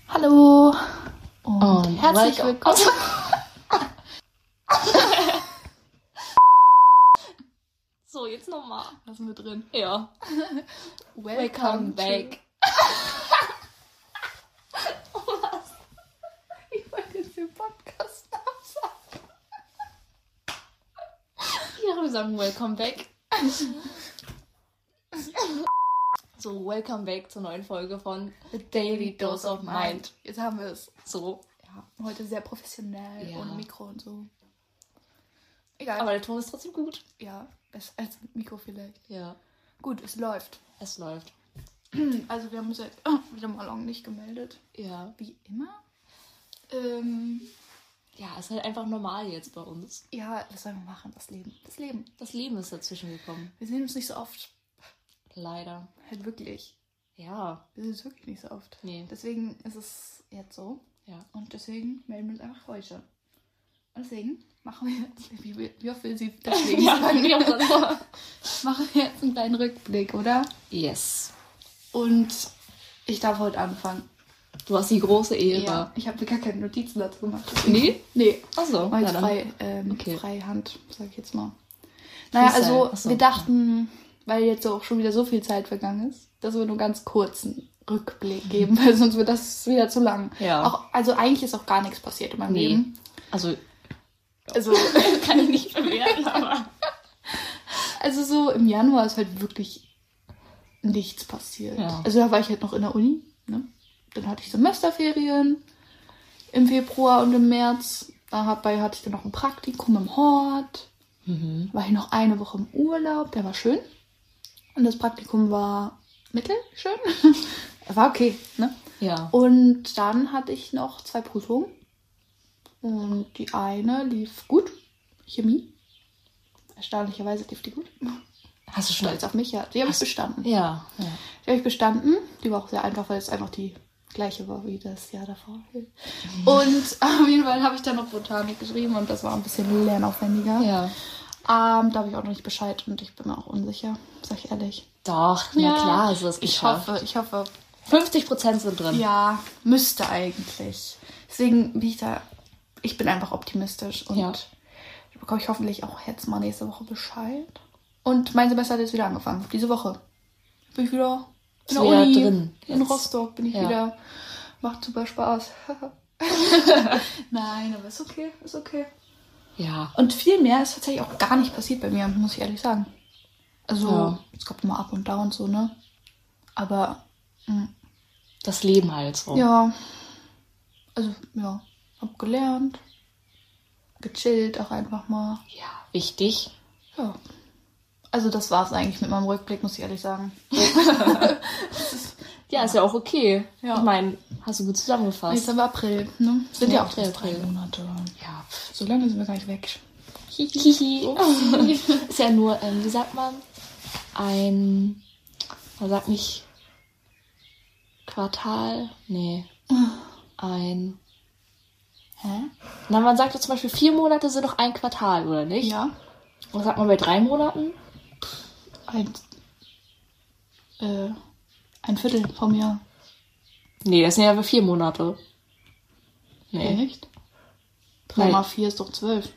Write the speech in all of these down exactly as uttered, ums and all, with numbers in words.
Hallo und, und herzlich willkommen. So, jetzt nochmal. Was sind wir drin? Ja. Welcome, Welcome back. Oh, was? Ich wollte jetzt den Podcast absagen. Ja, wir sagen Welcome back. So, Welcome back zur neuen Folge von The Daily Dose of Mind. Jetzt haben wir es. So. Ja, heute sehr professionell, Ja. ohne Mikro und so. Egal. Aber der Ton ist trotzdem gut. ja, besser als mit Mikro vielleicht. Ja. Gut, es läuft. Es läuft. Also wir haben uns jetzt oh, wieder mal lang nicht gemeldet. Ja. Wie immer. Ähm, Ja, ist halt einfach normal jetzt bei uns. ja, was sollen wir machen? Das Leben. Das Leben. Das Leben ist dazwischen gekommen. Wir sehen uns nicht so oft. Leider. Halt wirklich. Ja. Wir sehen uns wirklich nicht so oft. Nee. Deswegen ist es jetzt so. Ja. Und deswegen melden wir uns einfach heute. Und deswegen machen wir jetzt, wie, wie oft will sie deswegen Ja, sagen, wie auch immer. machen wir jetzt einen kleinen Rückblick, oder? Yes. Und ich darf heute anfangen. Du hast die große Ehre. Ja, ich habe mir gar keine Notizen dazu gemacht. Nee? Nee. Achso. Mal Ja, dann. frei, ähm, Okay. Freihand, sag ich jetzt mal. Naja, Freestyle. also Ach so, wir dachten, weil jetzt auch schon wieder so viel Zeit vergangen ist, dass wir nur ganz kurzen Rückblick geben, weil sonst wird das wieder zu lang. Ja. Auch, also eigentlich ist auch gar nichts passiert in meinem Nee. Leben. Also, Also, kann ich nicht bewerten, aber... also so im Januar ist halt wirklich nichts passiert. Ja. Also da war ich halt noch in der Uni. Ne? Dann hatte ich Semesterferien im Februar und im März. Dabei hatte ich dann noch ein Praktikum im Hort. Mhm. War ich noch eine Woche im Urlaub. Der war schön. Und das Praktikum war mittelschön. War okay, ne? Ja. Und dann hatte ich noch zwei Prüfungen. Und die eine lief gut. Chemie. Erstaunlicherweise lief die gut. Hast du schon... Stolz auf mich, ja. Die habe ich Hast- bestanden. Ja. Ja. Die habe ich bestanden. Die war auch sehr einfach, weil es einfach die gleiche war wie das Jahr davor. Und auf jeden Fall habe ich dann noch Botanik geschrieben und das war ein bisschen lernaufwendiger. Ja. Ähm, da habe ich auch noch nicht Bescheid und ich bin mir auch unsicher, sag ich ehrlich. Doch, na Ja, klar, hast du das Ich geschafft. hoffe, ich hoffe. fünfzig Prozent sind drin. Ja, müsste eigentlich. Deswegen bin ich da, ich bin einfach optimistisch und Ja. da bekomme ich hoffentlich auch jetzt mal nächste Woche Bescheid. Und mein Semester hat jetzt wieder angefangen, diese Woche. Bin ich wieder in der wieder Uni, drin in jetzt. Rostock bin ich Ja. wieder. Macht super Spaß. Nein, aber ist okay, ist okay. Ja. Und viel mehr ist tatsächlich auch gar nicht passiert bei mir, muss ich ehrlich sagen. Also, Ja. es gab immer Up und Down so, ne? Aber, mh, Das Leben halt so. ja. Also, ja. Hab gelernt. Gechillt auch einfach mal. Ja, wichtig. Ja. Also, das war's eigentlich mit meinem Rückblick, muss ich ehrlich sagen. Ja, ist ja auch okay. Ja. Ich meine, hast du gut Jetzt zusammengefasst. haben wir April, ne? Sind ja, Ja, auch April, erst drei April. Monate. Ja. So lange sind wir gar nicht weg. Hihihi. Ist ja nur, ähm, wie sagt man? Ein, man sagt nicht Quartal? Nee. Ein, Hä? na, man sagt ja zum Beispiel, vier Monate sind doch ein Quartal, oder nicht? Ja. Was sagt man bei drei Monaten? Ein, äh, ein Viertel vom Jahr. Nee, das sind ja vier Monate. Nee. Echt? Drei Nein. mal vier ist doch zwölf.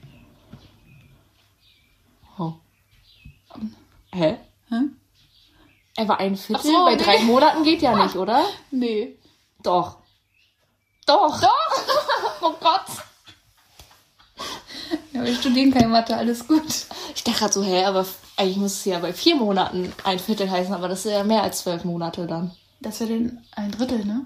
Oh. Hä? Hä? Aber ein Viertel Ach so, bei nee. drei Monaten geht ja nicht, oder? Nee. Doch. Doch. Doch. Oh Gott. Ja, wir studieren keine Mathe, alles gut. Ich dachte gerade so, hä, aber eigentlich muss es ja bei vier Monaten ein Viertel heißen, aber das ist ja mehr als zwölf Monate dann. Das wäre dann ein Drittel, ne?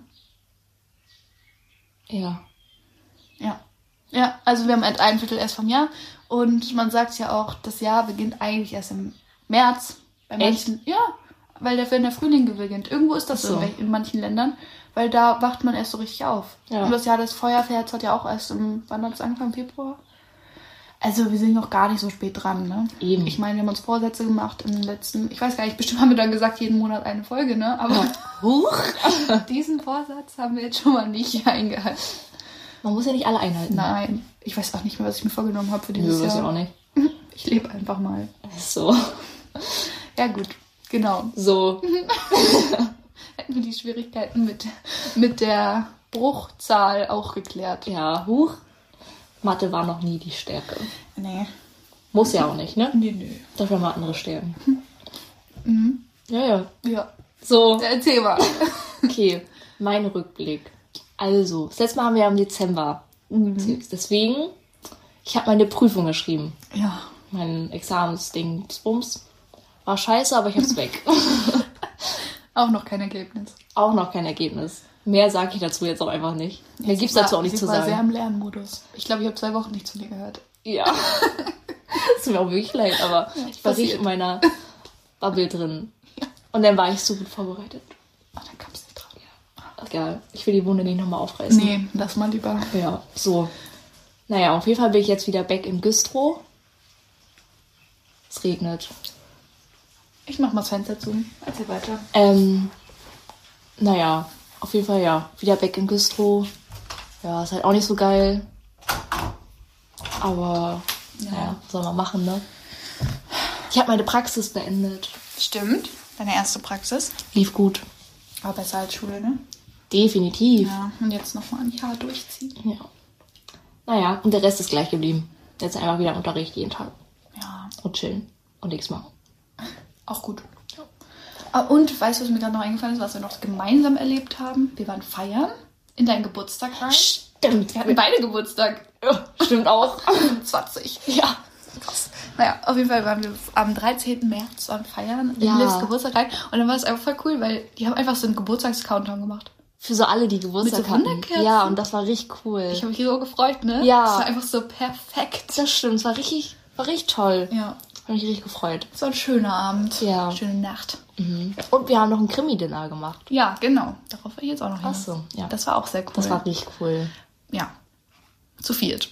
Ja. Ja. Ja, also wir haben halt ein Viertel erst vom Jahr. Und man sagt ja auch, das Jahr beginnt eigentlich erst im März. Bei Echt? manchen, ja, weil der, wenn der Frühling beginnt. Irgendwo ist das Ach so so. in, wel- in manchen Ländern. Weil da wacht man erst so richtig auf. Ja. Und das Jahr des Feuerpferds hat ja auch erst im, wann hat es angefangen? Februar? Also wir sind noch gar nicht so spät dran, ne? Eben. Ich meine, wir haben uns Vorsätze gemacht in den letzten, ich weiß gar nicht, bestimmt haben wir dann gesagt, jeden Monat eine Folge, ne? Aber Huch. diesen Vorsatz haben wir jetzt schon mal nicht eingehalten. Man muss ja nicht alle einhalten. Nein, ich weiß auch nicht mehr, was ich mir vorgenommen habe für Nö, dieses weiß ich Jahr. auch nicht. Ich lebe einfach mal. So. Ja gut, genau. So. hätten wir die Schwierigkeiten mit, mit der Bruchzahl auch geklärt. Ja, huch. Mathe war noch nie die Stärke. Nee. Muss ja auch nicht, ne? Nee, nee. Dafür haben wir andere Stärken. Mhm. Ja, ja. Ja. So, Erzähl mal. okay. Mein Rückblick. Also, das letzte Mal haben wir ja im Dezember. Mhm. Deswegen, ich habe meine Prüfung geschrieben. Ja. Mein Examensding, Bums. War scheiße, aber ich hab's weg. Auch noch kein Ergebnis. Auch noch kein Ergebnis. Mehr sage ich dazu jetzt auch einfach nicht. Mehr gibt's dazu auch nicht zu sagen. Ich war sehr sagen. im Lernmodus. Ich glaube, ich habe zwei Wochen nicht zu dir gehört. Ja. Das tut mir auch wirklich leid, aber Ja, ich war passiert. richtig in meiner Bubble drin. Und dann war ich so gut vorbereitet. Ach, dann kam es nicht dran. Egal, ich will die Wunde nicht nochmal aufreißen. Nee, lass mal lieber. Ja, so. Naja, auf jeden Fall bin ich jetzt wieder back im Güstrow. Es regnet. Ich mach mal das Fenster zu. Erzähl weiter. Ähm, naja, auf jeden Fall ja. Wieder back in Güstrow. Ja, ist halt auch nicht so geil. Aber, Ja. naja, was soll man machen, ne? Ich habe meine Praxis beendet. Stimmt. Deine erste Praxis. Lief gut. War besser als Schule, ne? Definitiv. Ja. Und jetzt nochmal ein Jahr durchziehen. Ja. Naja, und der Rest ist gleich geblieben. Jetzt einfach wieder im Unterricht jeden Tag. Ja. Und chillen. Und nichts machen. Auch gut. Ah, und weißt du, was mir gerade noch eingefallen ist, was wir noch gemeinsam erlebt haben? Wir waren feiern in deinen Geburtstag rein. Stimmt. Wir hatten beide Geburtstag. Ja, stimmt auch. zwanzig. Ja. Krass. Naja, auf jeden Fall waren wir am dreizehnten März waren feiern in Ja. Livs Geburtstag rein. Und dann war es einfach voll cool, weil die haben einfach so einen Geburtstags-Countdown gemacht. Für so alle, die Geburtstag Mit so hatten. Wunderkerzen? Ja, und das war richtig cool. Ich habe mich so gefreut, ne? Ja. Das war einfach so perfekt. Das stimmt, es war richtig, war richtig toll. Ja. Hab mich richtig gefreut. Es war ein schöner Abend. Ja. Schöne Nacht. Mhm. Und wir haben noch ein Krimi-Dinner gemacht. Ja, genau. Darauf war ich jetzt auch noch Ach hinaus. so, ja. Das war auch sehr cool. Das war richtig cool. Ja. Zu viert.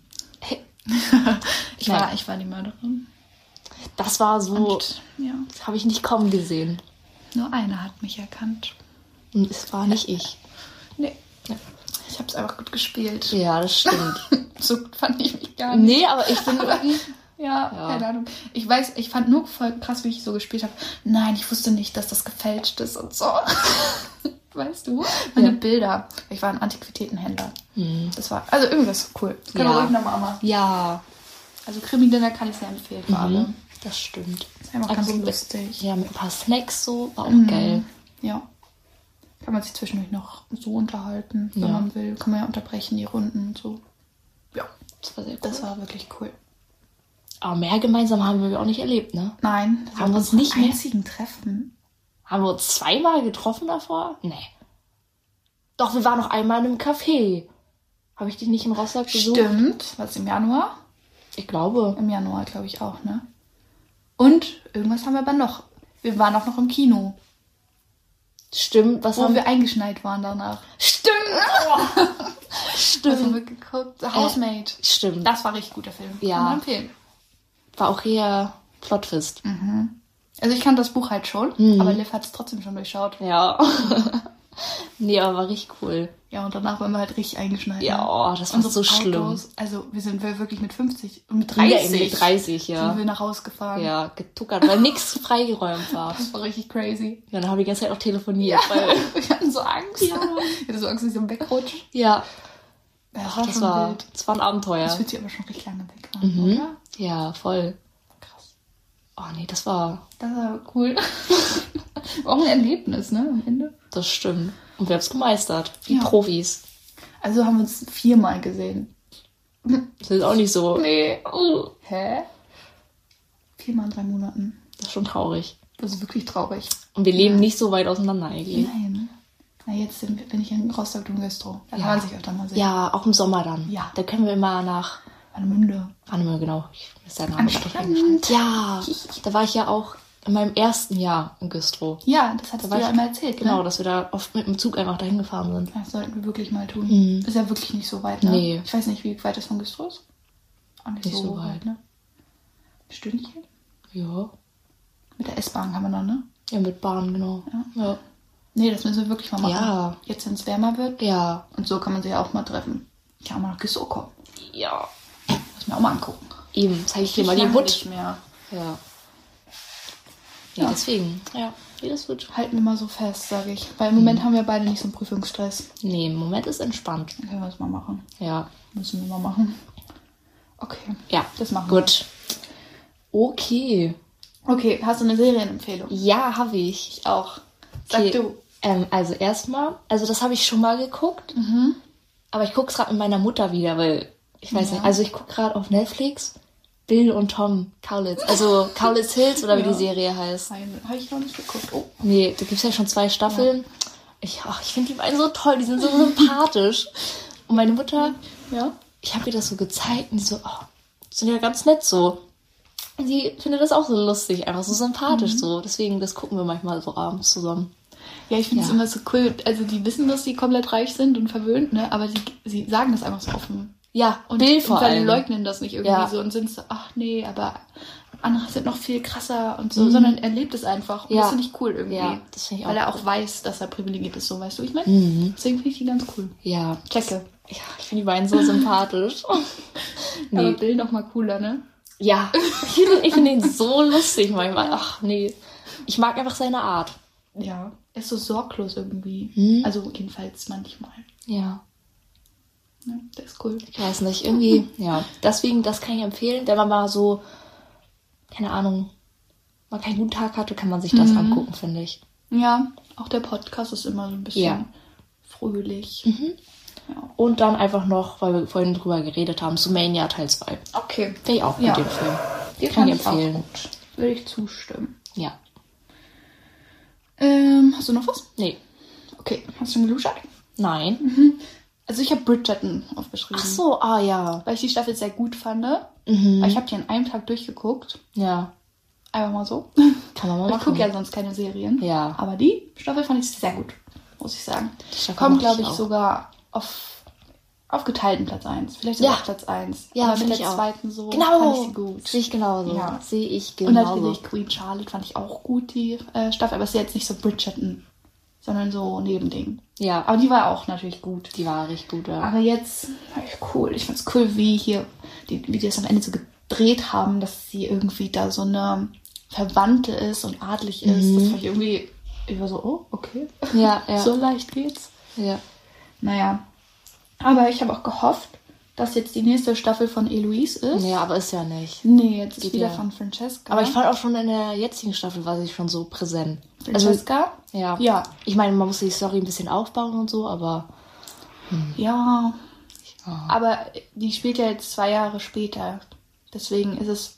ich, Nein. war, ich war die Mörderin. Das war so, Und, ja, das habe ich nicht kommen gesehen. nur einer hat mich erkannt. Und es war nicht ich. Nee. Ich habe es einfach gut gespielt. Ja, das stimmt. So gut fand ich mich gar nicht. Nee, aber ich bin irgendwie... Ja, Ja. keine Ahnung. Ich weiß, ich fand nur voll krass, wie ich so gespielt habe. Nein, ich wusste nicht, dass das gefälscht ist und so. Weißt du? Meine Ja. Bilder. Ich war ein Antiquitätenhändler. Hm. Das war, also irgendwas cool. Das können wir Ja. ruhig nochmal machen. Ja, Also Krimi-Dinner kann ich sehr empfehlen für alle. mhm. das stimmt. Das ist einfach Also ganz mit- lustig. Ja, mit ein paar Snacks so, war auch Mhm. geil. Ja. Kann man sich zwischendurch noch so unterhalten, wenn Ja. man will. Kann man ja unterbrechen, die Runden und so. Ja, Das war sehr cool. das war wirklich cool. Aber mehr gemeinsam haben wir auch nicht erlebt, ne? Nein, das Haben wir war uns nicht mehr- einzigen Treffen. Haben wir uns zweimal getroffen davor? Nee. Doch, wir waren noch einmal in einem Café. Habe ich dich nicht in Rostock besucht? Stimmt. Was im Januar? Ich glaube. Im Januar, glaube ich, auch, ne? Und irgendwas haben wir aber noch. Wir waren auch noch im Kino, Stimmt, was wo haben wir eingeschneit waren danach. Stimmt! Was Stimmt. haben wir geguckt? The Housemaid. Stimmt. Das war richtig guter Film. Ja. Kann man empfehlen. War auch eher Plotfist. Also ich kannte das Buch halt schon, Mhm. aber Liv hat es trotzdem schon durchschaut. Ja. Nee, aber war richtig cool. Ja, und danach waren wir halt richtig eingeschneit. Ja, ne? oh, das war Unsere so schlimm. Autos, also wir sind wirklich mit fünfzig und mit Ja, dreißig, mit dreißig, ja. sind wir nach Hause gefahren. Ja, getuckert, weil nichts freigeräumt war. Das war richtig crazy. Ja, dann haben wir die ganze Zeit auch telefoniert. Weil, Wir hatten so Angst. Ja. Ich hatte so Angst, dass ich so wegrutsche. ja, Ja, das das war, das war ein Abenteuer. Das wird sie aber schon richtig lange weg waren, Mhm. oder? Ja, voll. Krass. Oh nee, das war, Das war cool. War auch ein Erlebnis, ne, am Ende. das stimmt. Und wir haben es gemeistert. Wie Ja. Profis. Also haben wir uns viermal gesehen. Das ist auch nicht so. Nee. Oh. Hä? Viermal in drei Monaten. Das ist schon traurig. Das ist wirklich traurig. Und wir leben nicht so weit auseinander eigentlich. Nein. Na, jetzt sind wir- bin ich in Rostock und Güstrow. Da Ja. kann man sich öfter mal sehen. Ja, auch im Sommer dann. Ja. Da können wir immer nach. Warnemünde. Warte genau. Ich, mir ist der Name Am gerade Strand. eingefallen. Ja, da war ich ja auch in meinem ersten Jahr in Güstrow. Ja, das hattest Da du war ja ich- einmal erzählt, Genau, ne? dass wir da oft mit dem Zug einfach dahin gefahren sind. Das sollten wir wirklich mal tun. Mhm. Ist ja wirklich nicht so weit, ne? Nee. Ich weiß nicht, wie weit das von Güstrow ist. Auch nicht, Nicht so, so weit, weit. ne? Ein Stündchen? Ja. Mit der S-Bahn kann man noch, ne? Ja, mit Bahn, genau. Ja. Nee, das müssen wir wirklich mal machen. Ja. Jetzt, wenn es wärmer wird. Ja. Und so kann man sie ja auch mal treffen. Ich kann auch mal nach Güstrow kommen. Ja. Muss mir auch mal angucken. Eben, zeige ich dir mal die lange Hut. nicht mehr. Ja. Ja. Ja, deswegen. Ja. Nee, das wird... Halten wir mal so fest, sage ich. Weil im Moment mhm. haben wir beide nicht so einen Prüfungsstress. Nee, im Moment ist entspannt. Dann können wir das mal machen. Ja. Müssen wir mal machen. Okay. Ja, das machen gut. wir. Okay. Okay, hast du eine Serienempfehlung? Ja, habe ich. Ich auch. Sag okay. du. Ähm, also erstmal, also das habe ich schon mal geguckt. Mhm. Aber ich gucke es gerade mit meiner Mutter wieder, weil, ich weiß ja. nicht, also ich gucke gerade auf Netflix Bill und Tom Kaulitz. Also Kaulitz Hills oder wie ja. die Serie heißt. Nein, habe ich noch nicht geguckt. Oh. Nee, da gibt es ja schon zwei Staffeln. Ja. Ich, ach, ich finde die beiden so toll, die sind so sympathisch. Und meine Mutter, ja. ich habe ihr das so gezeigt und die so, oh, sind ja ganz nett so. Und sie findet das auch so lustig, einfach so sympathisch mhm. so. Deswegen, das gucken wir manchmal so abends zusammen. Ja, ich finde es ja. immer so cool. Also die wissen, dass sie komplett reich sind und verwöhnt, ne? Aber sie, sie sagen das einfach so offen. Ja, und, Bill vor und allem. leugnen das nicht irgendwie ja. so und sind so, ach nee, aber andere sind noch viel krasser und so, mhm. sondern er lebt es einfach. Und ja. das finde ich cool irgendwie. Ja, das finde ich auch Weil er cool. auch weiß, dass er privilegiert ist, so, weißt du, ich meine? Mhm. Deswegen finde ich die ganz cool. Ja. Checke. Ja, ich finde die beiden so sympathisch. nee. Aber Bill noch mal cooler, ne? Ja, ich finde ich find ihn so lustig manchmal. Ach nee, ich mag einfach seine Art. Ja, er ist so sorglos irgendwie. Hm? Also jedenfalls manchmal. Ja. Ja, der ist cool. Ich weiß nicht, irgendwie, ja. Deswegen, das kann ich empfehlen. Wenn man mal so, keine Ahnung, mal keinen guten Tag hatte, kann man sich das mhm. angucken, finde ich. Ja, auch der Podcast ist immer so ein bisschen ja. fröhlich. Mhm. Ja. Und dann einfach noch, weil wir vorhin drüber geredet haben, Sumania Teil zwei. Okay. Finde ich auch gut, ja. den Film. Den kann, kann ich empfehlen. Auch gut. Würde ich zustimmen. Ja. Ähm, hast du noch was? Nee. Okay, hast du schon geluschert? Nein. Mhm. Also ich habe Bridgerton aufgeschrieben. Ach so, ah ja. Weil ich die Staffel sehr gut fand. Mhm. Weil ich habe die an einem Tag durchgeguckt. Ja. Einfach mal so. Kann man mal machen. Ich gucke ja sonst keine Serien. Ja. Aber die Staffel fand ich sehr gut, muss ich sagen. Kommt, glaube ich, auch. sogar auf, auf geteilten Platz eins. Vielleicht sogar ja. auf Platz eins. Ja, aber mit der ich zweiten so genau. fand ich sie gut. Sehe ich genauso. Ja. Sehe ich genauso. Und natürlich Queen Charlotte fand ich auch gut, die äh, Staffel. Aber es ist jetzt nicht so Bridgerton, sondern so Nebending. Ja. Aber die war auch natürlich gut. Die war richtig gut, ja. Aber jetzt, cool. Ich fand's cool, wie hier, die, wie die das am Ende so gedreht haben, dass sie irgendwie da so eine Verwandte ist und adlig ist. Mhm. Das fand ich irgendwie, ich war so, oh, okay. Ja, ja. So leicht geht's. Ja. Naja. Aber ich habe auch gehofft, dass jetzt die nächste Staffel von Eloise ist. Ja, aber ist ja nicht. Nee, jetzt ist Geht wieder ja. von Francesca. Aber ich fand auch schon in der jetzigen Staffel war sie schon so präsent. Francesca? Also, ja. Ja. Ich meine, man muss die Story ein bisschen aufbauen und so, aber... Hm. Ja. Oh. Aber die spielt ja jetzt zwei Jahre später. Deswegen ist es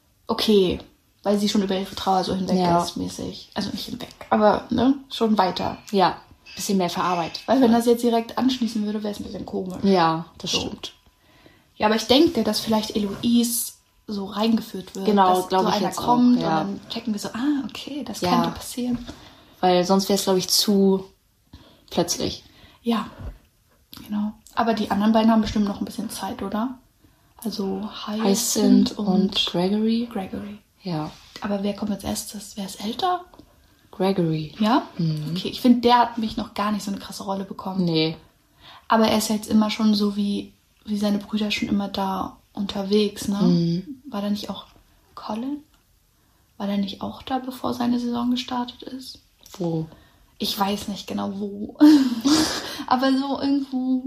okay, weil sie schon über ihre Trauer so hinweg ja. ist, mäßig. Also nicht hinweg, aber ne, schon weiter. Ja, bisschen mehr verarbeitet. Weil wenn das jetzt direkt anschließen würde, wäre es ein bisschen komisch. Ja, das so. stimmt. Ja, aber ich denke, dass vielleicht Eloise so reingeführt wird. Genau, dass glaube so ich einer jetzt kommt auch, ja. und dann checken wir so, ah, okay, das ja. könnte passieren. Weil sonst wäre es, glaube ich, zu plötzlich. Ja, genau. Aber die anderen beiden haben bestimmt noch ein bisschen Zeit, oder? Also Hyacinth und, und Gregory. Gregory. Ja. Aber wer kommt als erstes? Wer ist älter? Gregory. Ja? Mhm. Okay, ich finde, der hat mich noch gar nicht so eine krasse Rolle bekommen. Nee. Aber er ist jetzt immer schon so wie, wie seine Brüder schon immer da unterwegs, ne? Mhm. War da nicht auch Colin? War der nicht auch da, bevor seine Saison gestartet ist? Wo? Ich weiß nicht genau wo. Aber so irgendwo,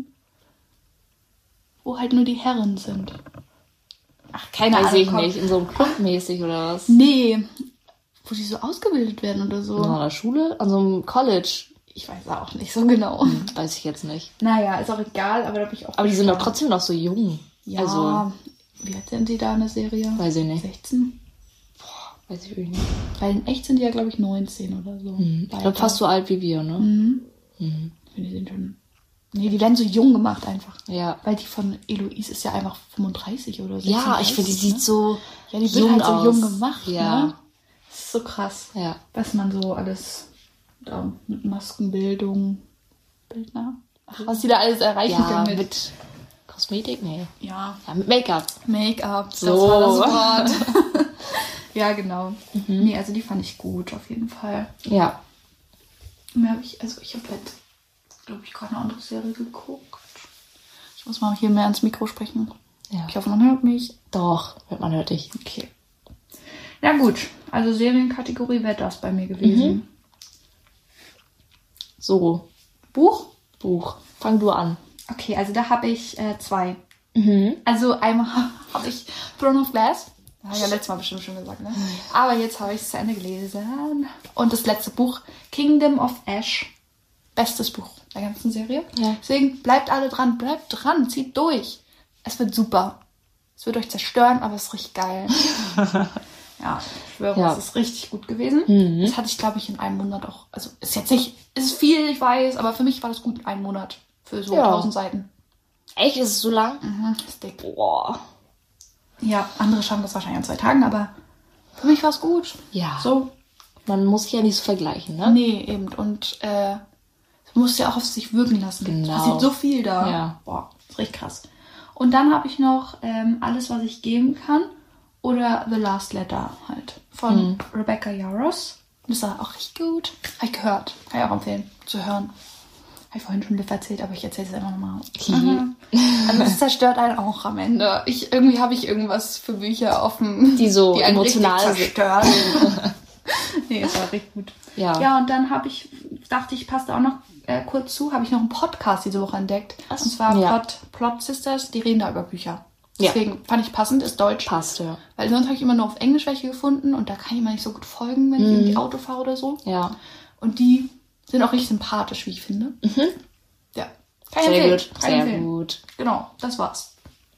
wo halt nur die Herren sind. Ach, keine Weiß Ahnung. ich nicht. In so einem Club mäßig oder was? Nee. Wo die so ausgebildet werden oder so. In einer Schule? An so einem College? Ich weiß auch nicht so genau. Hm, weiß ich jetzt nicht. Naja, ist auch egal, aber da bin ich auch. Aber die sind gespannt. doch trotzdem noch so jung. Ja, also, wie alt sind die da in der Serie? Weiß ich nicht. sechzehn? Boah, weiß ich wirklich nicht. Weil in echt sind die ja, glaube ich, neunzehn oder so. Mhm. Ich glaube, fast so alt wie wir, ne? Mhm. Mhm. Die sind schon... Nee, die werden so jung gemacht einfach. Ja. Weil die von Eloise ist ja einfach fünfunddreißig oder so. Ja, ich finde, die ne? sieht so Ja, die wird jung halt so aus. jung gemacht, Ja. ne? Das ist so krass. Ja. Was man so alles da mit Maskenbildung, Bildner, ach, was die da alles erreichen Ja, können. Mit, mit Kosmetik? Nee. ja, Ja, mit Make-up. Make-up, das So. war das Wort. Ja, genau. Mhm. Nee, also die fand ich gut, auf jeden Fall. Ja. Mehr habe ich, also ich habe halt, glaube ich, keine andere Serie geguckt. Ich muss mal hier mehr ans Mikro sprechen. Ja. Ich hoffe, man hört mich. Doch, hört man hört dich. Okay. Ja gut, also Serienkategorie wäre das bei mir gewesen. So, Buch? Buch. Fang du an. Okay, also da habe ich äh, zwei. Mhm. Also einmal habe ich Throne of Glass. Habe ich ja letztes Mal bestimmt schon gesagt, ne? Aber jetzt habe ich es zu Ende gelesen. Und das letzte Buch, Kingdom of Ash. Bestes Buch der ganzen Serie. Ja. Deswegen bleibt alle dran, bleibt dran, zieht durch. Es wird super. Es wird euch zerstören, aber es ist richtig geil. Ja, ich schwöre, Ja. es ist richtig gut gewesen. Mhm. Das hatte ich, glaube ich, in einem Monat auch. Also ist jetzt nicht, ist viel, ich weiß, aber für mich war das gut, ein Monat. Für so Ja. tausend Seiten. Echt, ist es so lang? Mhm, ist dick. Boah. Ja, andere schaffen das wahrscheinlich an zwei Tagen, aber für mich war es gut. Ja. So, Man muss sich ja nicht so vergleichen, ne? nee, eben. Und äh, es muss ja auch auf sich wirken lassen. Genau. Es passiert so viel da. Ja. Boah, ist richtig krass. Und dann habe ich noch ähm, Alles, was ich geben kann. Oder The Last Letter halt. Von Mhm. Rebecca Yarros. Und das war auch richtig gut. Habe ich gehört. Kann ich auch empfehlen, zu hören. Habe ich vorhin schon Liv erzählt, aber ich erzähle es einfach nochmal. Mhm. Also es zerstört einen auch am Ende. Ich, irgendwie habe ich irgendwas für Bücher offen, Die so einen emotional richtig sind. zerstören. Nee, es war richtig gut. Ja. Ja, und dann habe ich, dachte ich, passt auch noch äh, kurz zu, habe ich noch einen Podcast diese Woche entdeckt. Ach, und zwar ja. Plot, Plot Sisters, die reden da über Bücher. Ja. Deswegen fand ich passend, ist Deutsch. Passt, ja. Weil sonst habe ich immer nur auf Englisch welche gefunden und da kann ich immer nicht so gut folgen, wenn ich irgendwie Auto fahre oder so. Ja. Und die sind auch richtig sympathisch, wie ich finde. Mhm. Ja. Kann ich Sehr empfehlen. gut, Kann ich sehr empfehlen. gut. Genau, das war's.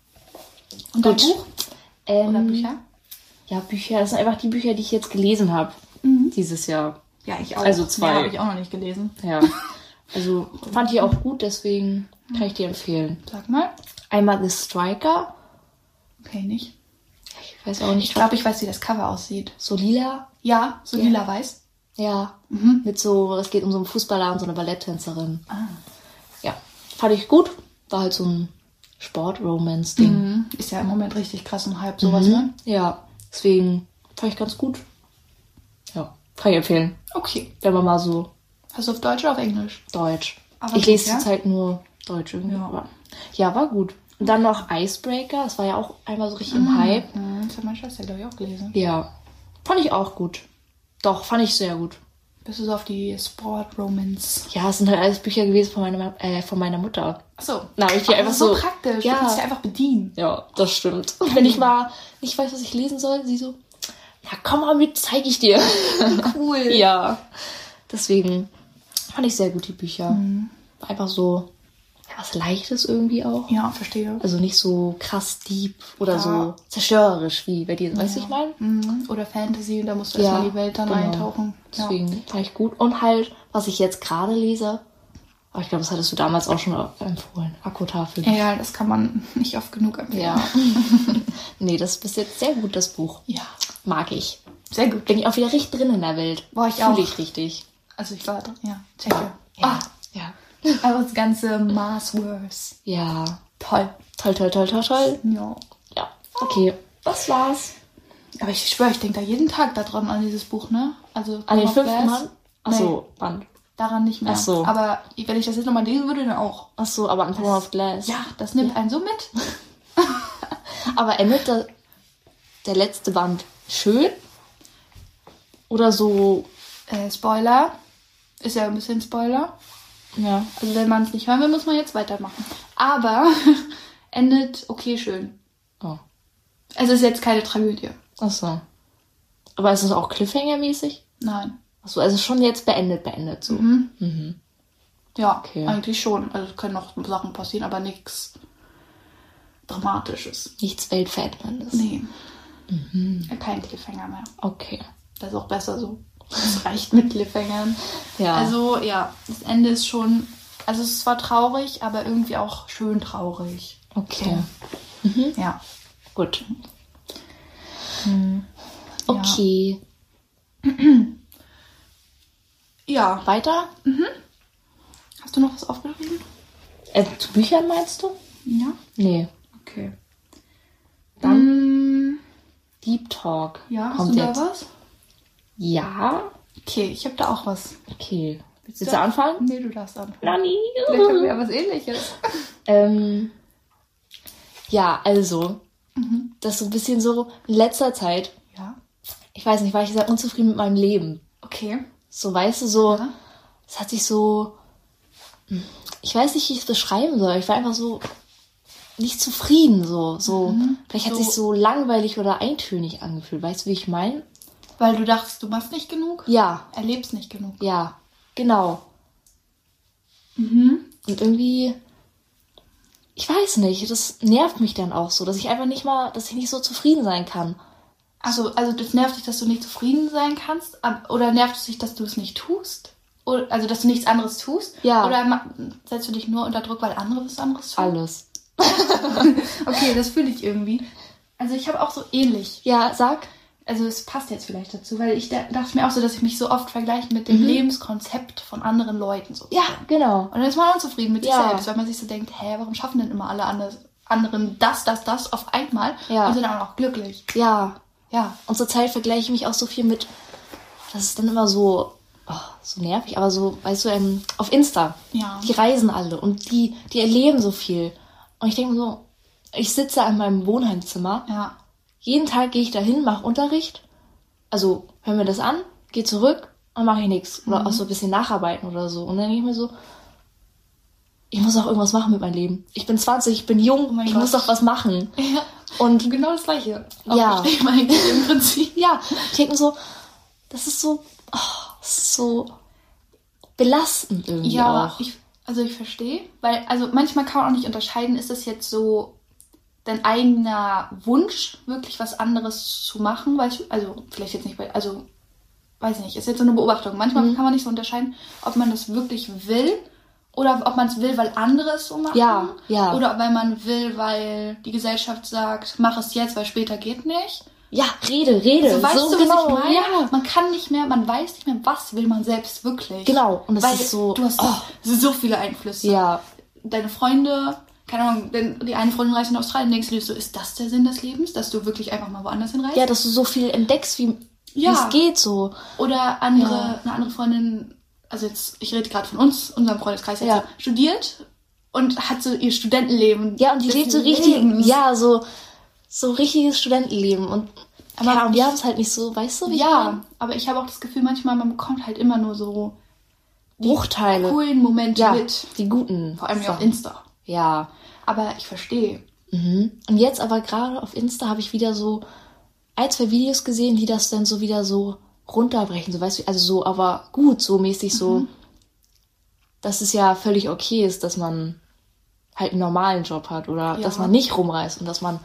Und dein Gut. Buch Ähm, oder Bücher? Ja, Bücher, das sind einfach die Bücher, die ich jetzt gelesen habe. Dieses Jahr. Ja, ich auch. Also zwei. Mehr habe ich auch noch nicht gelesen. Ja. Also fand ich auch gut, deswegen kann ich dir empfehlen. Sag mal. Einmal The Striker. Okay, nicht. Ich weiß auch nicht. Ich glaube, ich weiß, wie das Cover aussieht. So lila. Ja, so Ja. lila-weiß. Ja. Mhm. Mit so, es geht um so einen Fußballer und so eine Balletttänzerin. Ah. Ja. Fand ich gut. War halt so ein Sport-Romance-Ding. Mhm. Ist ja im Moment richtig krass und Hype, sowas, ne? Ja. Deswegen fand ich ganz gut. Ja. Kann ich empfehlen. Okay. Wenn man mal so Hast du auf Deutsch oder auf Englisch? Deutsch. Aber ich gut, lese ja? zurzeit nur Deutsch irgendwie. Ja. Aber ja, war gut. Und dann noch Icebreaker. Das war ja auch einmal so richtig im Hype. Mhm. Das hat meine Schwester, glaube ich, auch gelesen. Ja. Fand ich auch gut. Doch, fand ich sehr gut. Bist du so auf die Sport-Romance? Ja, es sind halt alles Bücher gewesen von meiner, äh, von meiner Mutter. Achso. Na, hab ich die einfach so so. praktisch. Ja. Du kannst dich einfach bedienen. Ja, das stimmt. Und wenn ich mal nicht weiß, was ich lesen soll, sie so, ja, komm mal mit, zeige ich dir. Cool. Ja. Deswegen fand ich sehr gut die Bücher. Mhm. Einfach so, ja, was Leichtes irgendwie auch. Ja, verstehe. Also nicht so krass deep oder Ja. so zerstörerisch wie bei dir, weißt du, ich meine? Mhm. Oder Fantasy, da musst du Ja, erstmal in die Welt dann genau. eintauchen. Ja. Deswegen fand ich gut. Und halt, was ich jetzt gerade lese, aber ich glaube, das hattest du damals auch schon empfohlen. Akkutafel. Ja, das kann man nicht oft genug empfehlen. Ja. Nee, das ist bis jetzt sehr gut, das Buch. Ja. Mag ich. Sehr gut. Bin ich auch wieder richtig drin in der Welt. Boah, ich Fühle auch. ich richtig. Also ich war drin. Ja, checke. Ja. Ah, Ja. aber das ganze Mars-Verse. Ja. Toll. Toll, toll, toll, toll, toll. Ja. Ja. Okay. Das war's. Aber ich schwöre, ich denke da jeden Tag daran, an dieses Buch, ne? Also An den Throne of fünften Glass. Mann? Achso, Band. Daran nicht mehr. Ach so. Aber wenn ich das jetzt nochmal lesen würde, dann auch. Achso, aber an Throne of Glass. Ja, das nimmt einen so mit. Aber endet der, der letzte Band schön? Oder so, Äh, Spoiler. Ist ja ein bisschen Spoiler. ja. Also wenn man es nicht hören will, muss man jetzt weitermachen. Aber endet okay schön. Oh. Es ist jetzt keine Tragödie. Achso. Aber ist es auch Cliffhanger-mäßig? Nein. Achso, also schon jetzt beendet, beendet so. Mhm. Mhm. Ja, Okay. eigentlich schon. Also es können noch Sachen passieren, aber nichts Dramatisches. Nichts Weltveränderndes. Nee. Mhm. Kein Cliffhanger mehr. Okay. Das ist auch besser so. Es reicht mit Cliffhangern. Ja. Also ja, das Ende ist schon... Also es ist zwar traurig, aber irgendwie auch schön traurig. Okay. Ja. Gut. Hm. Okay. Ja. Weiter? Hast du noch was aufgeschrieben? Äh, zu Büchern meinst du? Ja. Nee. Okay. Dann Dann... Deep Talk. Ja, hast kommt du da jetzt. was? Ja. Okay, ich habe da auch was. Okay. Willst Willst du anfangen? Nee, du darfst anfangen. Nani. Vielleicht haben wir ja was Ähnliches. Ähm, ja, also, Mhm. das ist so ein bisschen so in letzter Zeit, Ja. ich weiß nicht, war ich sehr unzufrieden mit meinem Leben. Okay. So, weißt du, so, Ja. es hat sich so ich weiß nicht, wie ich es beschreiben soll. Ich war einfach so nicht zufrieden, so. so. Mhm. Vielleicht hat so. sich so langweilig oder eintönig angefühlt. Weißt du, wie ich meine? Weil du dachtest, du machst nicht genug? Ja. Erlebst nicht genug? Ja, genau. Mhm. Und irgendwie, ich weiß nicht, das nervt mich dann auch so, dass ich einfach nicht mal, dass ich nicht so zufrieden sein kann. Also, also das nervt dich, dass du nicht zufrieden sein kannst? Oder nervt es dich, dass du es nicht tust? Oder, also, dass du nichts anderes tust? Ja. Oder setzt du dich nur unter Druck, weil andere was anderes tun? Alles. Okay, das fühle ich irgendwie. Also, ich habe auch so ähnlich. Ja, sag. Also, es passt jetzt vielleicht dazu, weil ich dachte mir auch so, dass ich mich so oft vergleiche mit dem mhm. Lebenskonzept von anderen Leuten. Sozusagen. Ja, genau. Und dann ist man unzufrieden mit sich ja. selbst, weil man sich so denkt, hä, warum schaffen denn immer alle anderen das, das, das auf einmal ja. und sind dann auch glücklich? Ja. Ja. Und zur Zeit vergleiche ich mich auch so viel mit, das ist dann immer so, oh, so nervig, aber so, weißt du, ähm, auf Insta, ja. die reisen alle und die, die erleben so viel. Und ich denke mir so, ich sitze in meinem Wohnheimzimmer, ja. jeden Tag gehe ich dahin, mache Unterricht, also höre mir das an, gehe zurück und mache ich nichts. Oder mhm. auch so ein bisschen nacharbeiten oder so. Und dann denke ich mir so, ich muss auch irgendwas machen mit meinem Leben. Ich bin zwanzig, ich bin jung, oh ich Gott. muss doch was machen. Ja. Und genau das Gleiche. Ja. Ich meine, im Prinzip. Ja, ich denke mir so, das ist so, oh, das ist so belastend irgendwie ja, auch. Ich, also ich verstehe, weil, also manchmal kann man auch nicht unterscheiden, ist das jetzt so dein eigener Wunsch, wirklich was anderes zu machen, weißt du, also vielleicht jetzt nicht, bei, also weiß ich nicht, ist jetzt so eine Beobachtung. Manchmal mhm. kann man nicht so unterscheiden, ob man das wirklich will oder ob man es will, weil andere es so machen. Ja, ja. Oder weil man will, weil die Gesellschaft sagt, mach es jetzt, weil später geht nicht. Ja, rede, rede. So, weißt so du, genau. was ich meine? Ja. Man kann nicht mehr, man weiß nicht mehr, was will man selbst wirklich. Genau. Und das weil ist so, du hast oh. so viele Einflüsse. Ja. Deine Freunde, keine Ahnung, denn die eine Freundin reist in Australien, denkst du dir so, ist das der Sinn des Lebens, dass du wirklich einfach mal woanders hinreist? Ja, dass du so viel entdeckst, wie ja. es geht so. Oder andere, ja. eine andere Freundin, also jetzt, ich rede gerade von uns, unserem Freundeskreis, jetzt ja. so, studiert und hat so ihr Studentenleben. Ja, und die lebt so richtig, Lebens. ja, so, so richtiges Studentenleben. Und aber ja, wir haben es halt nicht so, weißt du, wie ja, ich aber ich habe auch das Gefühl, manchmal, man bekommt halt immer nur so Bruchteile. Die coolen Momente ja, mit. Die guten. Vor allem ja auf Insta. Ja. Aber ich verstehe. Mhm. Und jetzt aber gerade auf Insta habe ich wieder so ein, zwei Videos gesehen, die das dann so wieder so runterbrechen, so weißt du, also so, aber gut, so mäßig so, mhm. dass es ja völlig okay ist, dass man halt einen normalen Job hat oder ja. dass man nicht rumreist und dass man,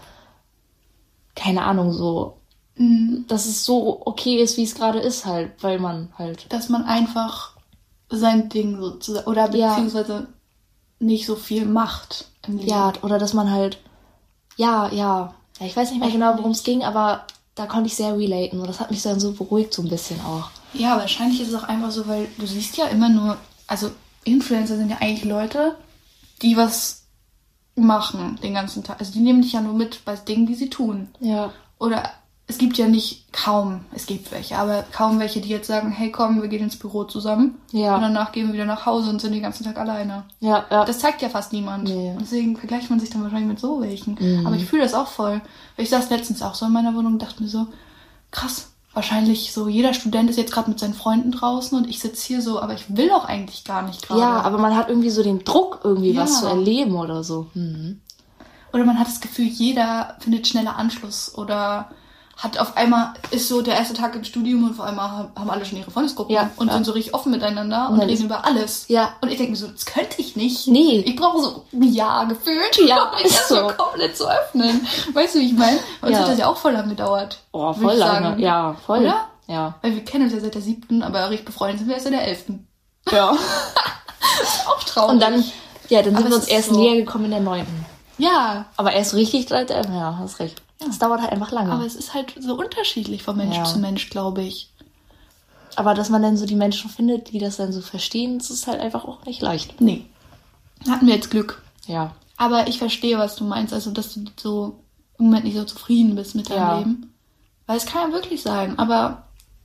keine Ahnung, so, mhm. dass es so okay ist, wie es gerade ist halt, weil man halt... Dass man einfach sein Ding sozusagen, oder beziehungsweise ja. nicht so viel macht im Leben. Ja, oder dass man halt, ja, ja, ja ich weiß nicht mehr Echt genau, worum es ging, aber da konnte ich sehr relaten und das hat mich dann so beruhigt so ein bisschen auch. Ja, wahrscheinlich ist es auch einfach so, weil du siehst ja immer nur, also Influencer sind ja eigentlich Leute, die was machen den ganzen Tag. Also die nehmen dich ja nur mit bei Dingen, die sie tun. Ja. Oder es gibt ja nicht kaum, es gibt welche, aber kaum welche, die jetzt sagen, hey komm, wir gehen ins Büro zusammen. Ja. Und danach gehen wir wieder nach Hause und sind den ganzen Tag alleine. Ja, ja. Das zeigt ja fast niemand. Nee. Und deswegen vergleicht man sich dann wahrscheinlich mit so welchen. Mhm. Aber ich fühle das auch voll. Weil ich saß letztens auch so in meiner Wohnung und dachte mir so, krass, wahrscheinlich so jeder Student ist jetzt gerade mit seinen Freunden draußen und ich sitze hier so, aber ich will auch eigentlich gar nicht gerade. Ja, aber man hat irgendwie so den Druck, irgendwie ja. was zu erleben oder so. Mhm. Oder man hat das Gefühl, jeder findet schneller Anschluss oder hat auf einmal, ist so der erste Tag im Studium und vor allem haben alle schon ihre Freundesgruppen ja, und ja. sind so richtig offen miteinander und, und reden über alles. Ja. Und ich denke mir so, das könnte ich nicht. Nee. Ich brauche so ein Jahr gefühlt, ja, um mich das so komplett zu öffnen. Weißt du, wie ich meine? Uns ja. hat das ja auch voll lang gedauert. Oh, voll lange. Ja, voll. Oder? Ja. Weil wir kennen uns ja seit der siebten, aber richtig befreundet sind wir erst seit der elften. Ja. Das ist auch traurig. Und dann, ja, dann sind aber wir uns erst so näher gekommen in der neunten. Ja. Aber erst richtig, ja, hast recht. Ja. Das dauert halt einfach lange. Aber es ist halt so unterschiedlich von Mensch ja. zu Mensch, glaube ich. Aber dass man dann so die Menschen findet, die das dann so verstehen, das ist halt einfach auch nicht leicht. Nee. Hatten wir jetzt Glück. Ja. Aber ich verstehe, was du meinst. Also, dass du so im Moment nicht so zufrieden bist mit deinem ja. Leben. Weil es kann ja wirklich sein. Aber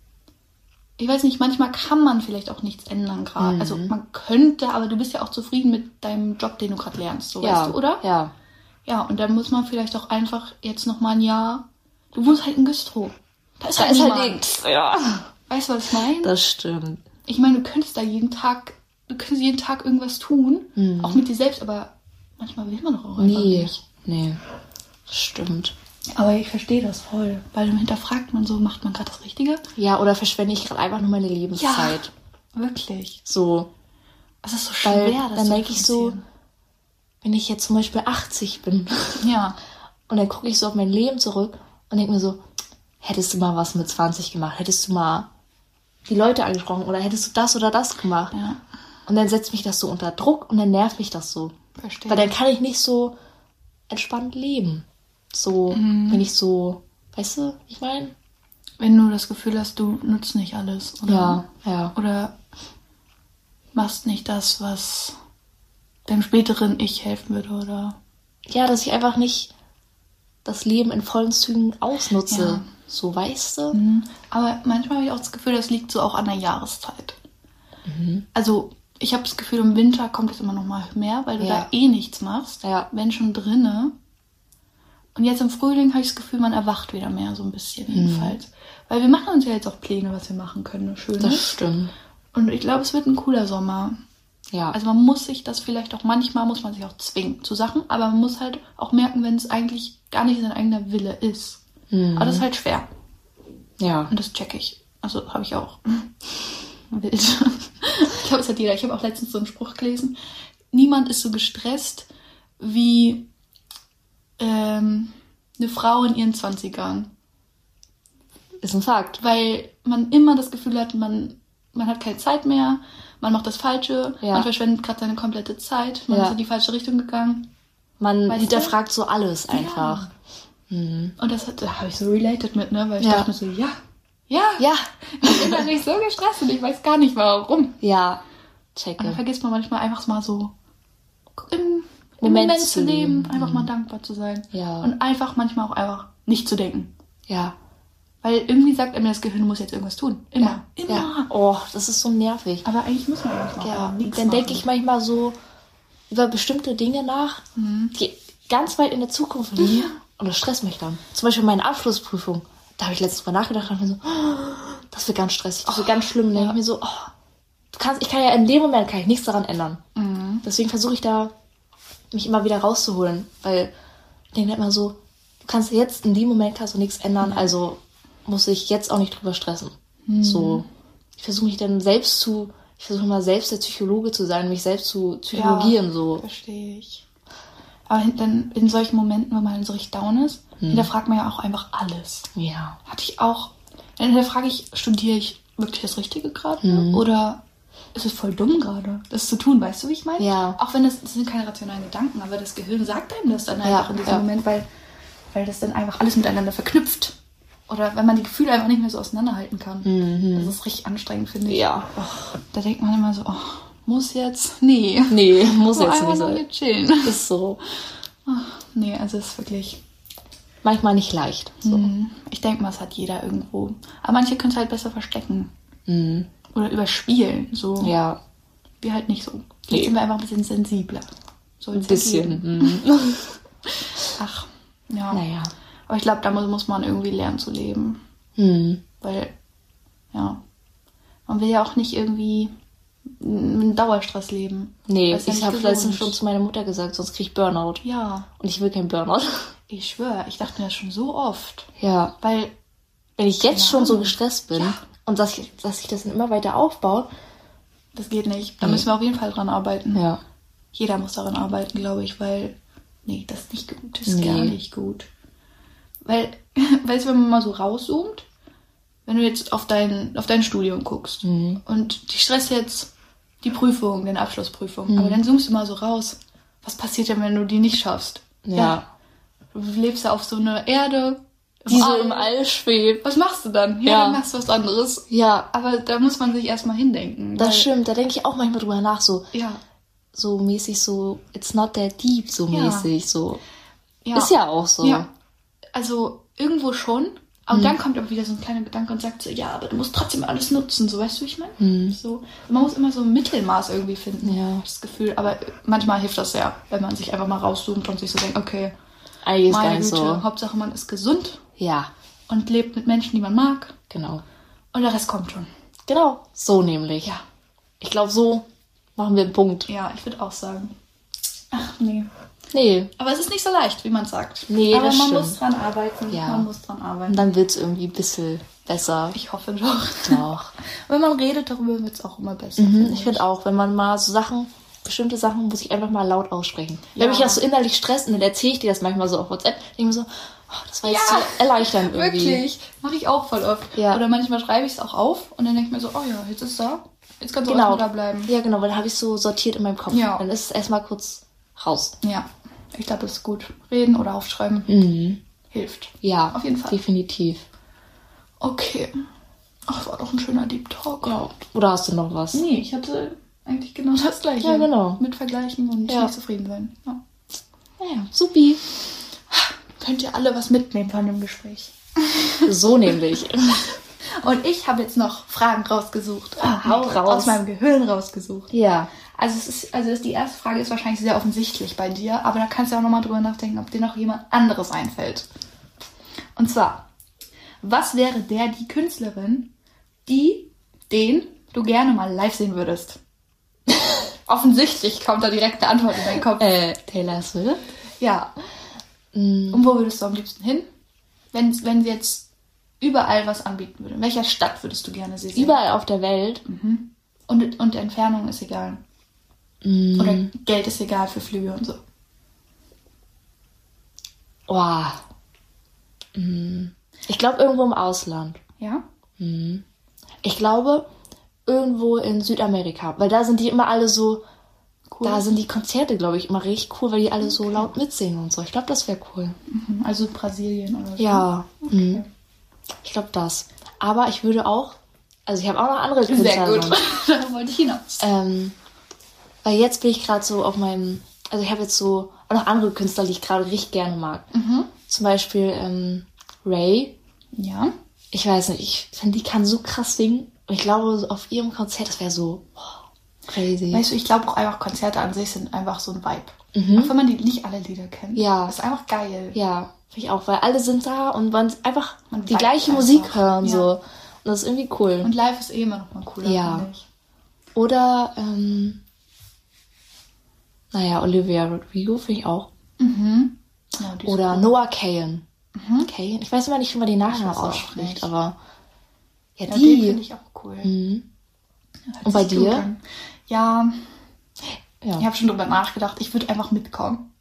ich weiß nicht, manchmal kann man vielleicht auch nichts ändern gerade. Mhm. Also man könnte, aber du bist ja auch zufrieden mit deinem Job, den du gerade lernst. So, ja. weißt du, oder? Ja. Ja, und dann muss man vielleicht auch einfach jetzt noch mal ein Jahr... Du wohnst halt in Güstrow. Da ist da halt ist niemand. halt nichts. Ja. Weißt du, was ich meine? Das stimmt. Ich meine, du könntest da jeden Tag du kannst jeden Tag irgendwas tun, Mhm. auch mit dir selbst, aber manchmal will man doch auch einfach Nee, nicht. nee, das stimmt. Aber ich verstehe das voll, weil dann hinterfragt man so, macht man gerade das Richtige? Ja, oder verschwende ich gerade einfach nur meine Lebenszeit? Wirklich. So, Es ist so weil schwer, das dann zu denke ich so, differenzieren. wenn ich jetzt zum Beispiel achtzig bin Ja, und dann gucke ich so auf mein Leben zurück und denke mir so, hättest du mal was mit zwanzig gemacht, hättest du mal die Leute angesprochen oder hättest du das oder das gemacht. ja, Und dann setzt mich das so unter Druck und dann nervt mich das so. verstehe. Weil dann kann ich nicht so entspannt leben. So, Mhm. wenn ich so, weißt du, wie ich meine? Wenn du das Gefühl hast, du nutzt nicht alles. Oder, Ja, ja. Oder machst nicht das, was deinem späteren Ich helfen würde, oder? Ja, dass ich einfach nicht das Leben in vollen Zügen ausnutze. Ja. So, weißt du? Mhm. Aber manchmal habe ich auch das Gefühl, das liegt so auch an der Jahreszeit. Mhm. Also, ich habe das Gefühl, im Winter kommt es immer noch mal mehr, weil du Ja. da eh nichts machst. Ja. Wenn schon drinne. Und jetzt im Frühling habe ich das Gefühl, man erwacht wieder mehr, so ein bisschen jedenfalls. Weil wir machen uns ja jetzt auch Pläne, was wir machen können. Schön. Das stimmt. Und ich glaube, es wird ein cooler Sommer. Ja. Also man muss sich das vielleicht auch, manchmal muss man sich auch zwingen zu Sachen, aber man muss halt auch merken, wenn es eigentlich gar nicht sein eigener Wille ist. Mhm. Aber das ist halt schwer. Ja. Und das check ich. Also habe ich auch. Wild. Ich glaube, es hat jeder. Ich habe auch letztens so einen Spruch gelesen. Niemand ist so gestresst wie ähm, eine Frau in ihren Zwanzigern. Ist ein Fakt. Weil man immer das Gefühl hat, man, man hat keine Zeit mehr, man macht das Falsche, Ja. man verschwendet gerade seine komplette Zeit, man Ja. ist in die falsche Richtung gegangen. Man Weißt hinterfragt so alles einfach. Mhm. Und das hat, da habe ich so related mit, ne? Weil ich Ja. dachte mir so, ja, ja, Ja. ich bin dadurch so gestresst und ich weiß gar nicht warum. Ja. Und dann Checke. vergisst man manchmal einfach mal so im, im Moment Moment, zu zu leben, leben. einfach mal dankbar zu sein. Ja. Und einfach manchmal auch einfach nicht zu denken. Ja. Weil irgendwie sagt einem das Gehirn, muss jetzt irgendwas tun. Immer. Ja. Immer. Ja. Oh, das ist so nervig. Aber eigentlich muss man manchmal Ja, auch nichts dann denke machen. ich manchmal so über bestimmte Dinge nach, die ganz weit in der Zukunft liegen. Und das stresst mich dann. Zum Beispiel meine Abschlussprüfung. Da habe ich letztens mal nachgedacht und dachte mir so, oh, das wird ganz stressig, das wird ganz schlimm. Und dann denke ich mir so, oh, du kannst, ich kann ja in dem Moment kann ich nichts daran ändern. Mhm. Deswegen versuche ich da, mich immer wieder rauszuholen. Weil ich denke immer so, du kannst jetzt in dem Moment kannst du nichts ändern, also muss ich jetzt auch nicht drüber stressen. So, ich versuche mich dann selbst zu, ich versuche mal selbst der Psychologe zu sein, mich selbst zu psychologieren, Ja, so. Verstehe ich. Aber hin- dann in solchen Momenten, wenn man so richtig down ist, hinterfragt man ja auch einfach alles. Ja. Hatte ich auch. Dann hinterfrage ich, studiere ich wirklich das Richtige gerade? Oder ist es voll dumm gerade, das zu tun? Weißt du, wie ich meine? Ja. Auch wenn das, das sind keine rationalen Gedanken, aber das Gehirn sagt einem das dann einfach Ja, in diesem ja. Moment, weil, weil das dann einfach alles miteinander verknüpft. Oder wenn man die Gefühle einfach nicht mehr so auseinanderhalten kann. Das ist richtig anstrengend, finde ich. Ja. Oh, da denkt man immer so, oh, muss jetzt? Nee. Nee, muss So jetzt einfach nicht nur sein. hier chillen. Ist so. Nee, also es ist wirklich... Manchmal nicht leicht. So. Mhm. Ich denke mal, es hat jeder irgendwo. Aber manche können es halt besser verstecken. Mhm. Oder überspielen. So. Ja, Wir halt nicht so. Jetzt Nee. sind wir einfach ein bisschen sensibler. Soll's ein ja bisschen. geben. Mhm. Ach, ja. Naja. Aber ich glaube, da muss, muss man irgendwie lernen zu leben. Mhm. Weil, ja, man will ja auch nicht irgendwie einen Dauerstress leben. Nee, Das ist ja ich nicht habe gesund. letztens schon zu meiner Mutter gesagt, sonst krieg ich Burnout. Ja, Und ich will keinen Burnout. ich schwöre, ich dachte mir das schon so oft. Ja. Weil, Wenn ich jetzt Keine schon so Ahnung. gestresst bin Ja. und dass ich, dass sich das dann immer weiter aufbaut. das geht nicht. Da Nee. müssen wir auf jeden Fall dran arbeiten. Ja. Jeder muss daran arbeiten, glaube ich, weil, nee, das ist nicht gut. Das ist Nee. gar nicht gut. Weil, weißt du, wenn man mal so rauszoomt, wenn du jetzt auf dein, auf dein Studium guckst Mhm. und die stresst jetzt die Prüfung, deine Abschlussprüfung, aber dann zoomst du mal so raus. Was passiert denn, wenn du die nicht schaffst? Ja. Du lebst ja auf so einer Erde, im Die so All. im All schwebt. Was machst du dann? Ja, Ja. dann machst du was anderes. Ja, Aber da muss man sich erstmal hindenken. das weil- stimmt. Da denke ich auch manchmal drüber nach. So, Ja. so mäßig so, it's not that deep, so Ja. mäßig. So. ja. Ist ja auch so. Ja, also irgendwo schon. Aber dann kommt aber wieder so ein kleiner Gedanke und sagt so, ja, aber du musst trotzdem alles nutzen, so, weißt du, wie ich meine? So, man muss immer so ein Mittelmaß irgendwie finden, Ja. hab ich das Gefühl. Aber manchmal hilft das ja, wenn man sich einfach mal rauszoomt und sich so denkt, okay, Eigentlich ist gar meine nicht Güte, so. Hauptsache man ist gesund Ja, und lebt mit Menschen, die man mag. genau. Und der Rest kommt schon. Genau. So nämlich. Ja. Ich glaube, so machen wir einen Punkt. Ja, ich würde auch sagen. Ach, nee. Nee. Aber es ist nicht so leicht, wie man sagt. Nee, Aber das man stimmt. muss dran arbeiten. Ja. Man muss dran arbeiten. Und dann wird es irgendwie ein bisschen besser. Ich hoffe doch. Doch. Wenn man redet darüber, wird es auch immer besser. Mhm, finde ich finde auch, wenn man mal so Sachen, bestimmte Sachen muss ich einfach mal laut aussprechen. Wenn Ja. mich das so innerlich stresst und dann erzähle ich dir das manchmal so auf WhatsApp, denke ich mir so, oh, das war jetzt Ja, so erleichternd irgendwie. Wirklich. Mache ich auch voll oft. Ja. Oder manchmal schreibe ich es auch auf und dann denke ich mir so, oh ja, jetzt ist es da. Jetzt kannst du Genau. auch da bleiben. Ja, genau, weil dann habe ich so sortiert in meinem Kopf. Ja. Dann ist es erstmal kurz raus. Ja. Ich glaube, das ist gut. Reden oder aufschreiben Mhm. hilft. Ja, Auf jeden Fall. definitiv. Okay. Ach, war doch ein schöner Deep Talk. Ja. Oder hast du noch was? Nee, ich hatte eigentlich genau das Gleiche. Ja, genau. Mit Vergleichen und Ja. nicht zufrieden sein. Ja. Naja, supi. Könnt ihr alle was mitnehmen von dem Gespräch. So nämlich. Und ich habe jetzt noch Fragen rausgesucht. Ah, hau Nee, raus. Aus meinem Gehirn rausgesucht. Ja. Also es ist, also das, die erste Frage ist wahrscheinlich sehr offensichtlich bei dir, aber da kannst du auch nochmal drüber nachdenken, ob dir noch jemand anderes einfällt. Und zwar, was wäre der, die Künstlerin, die, den du gerne mal live sehen würdest? Offensichtlich kommt da direkt eine Antwort in deinen Kopf. Äh, Taylor Swift? Ja. Mhm. Und wo würdest du am liebsten hin? Wenn, wenn sie jetzt überall was anbieten würde. In welcher Stadt würdest du gerne sie sehen? Überall auf der Welt. Mhm. Und, und Entfernung ist egal. Mhm. Oder Geld ist egal für Flüge und so. Oh. Mhm. Ich glaube irgendwo im Ausland. Ja? Mhm. Ich glaube irgendwo in Südamerika, weil da sind die immer alle so, Cool. da sind die Konzerte, glaube ich, immer richtig cool, weil die alle so laut mitsingen und so. Ich glaube, das wäre cool. Mhm. Also Brasilien oder so. Ja, mhm. ich glaube das. Aber ich würde auch, also ich habe auch noch andere Künstler. Sehr gut. Da wollte ich hinaus. Ähm, weil jetzt bin ich gerade so auf meinem, also ich habe jetzt so auch noch andere Künstler, die ich gerade richtig gerne mag. Mhm. Zum Beispiel ähm, Ray. Ja. Ich weiß nicht, ich finde, die kann so krass singen. Und ich glaube, so auf ihrem Konzert, das wäre so oh, crazy. Weißt du, ich glaube auch einfach, Konzerte an sich sind einfach so ein Vibe. Mhm. Auch wenn man die nicht alle Lieder kennt. Ja. Das ist einfach geil. Ja, finde ich auch, weil alle sind da und man einfach Man die vibet gleiche einfach. Musik hören Ja. so. Und das ist irgendwie cool. Und live ist eh immer noch mal cooler, Ja. finde ich. Oder, ähm, naja, Olivia Rodrigo finde ich auch. Mhm. Ja, die ist Oder cool. Noah Kahan. Mhm. Kahan? Ich weiß immer nicht, wie man den Nachnamen weiß auch ausspricht, nicht. aber ja, Ja, den die. finde ich auch cool. Mhm. Hört Und bei sich gut dir? an. Ja, Ja. ich habe schon drüber nachgedacht. Ich würde einfach mitkommen.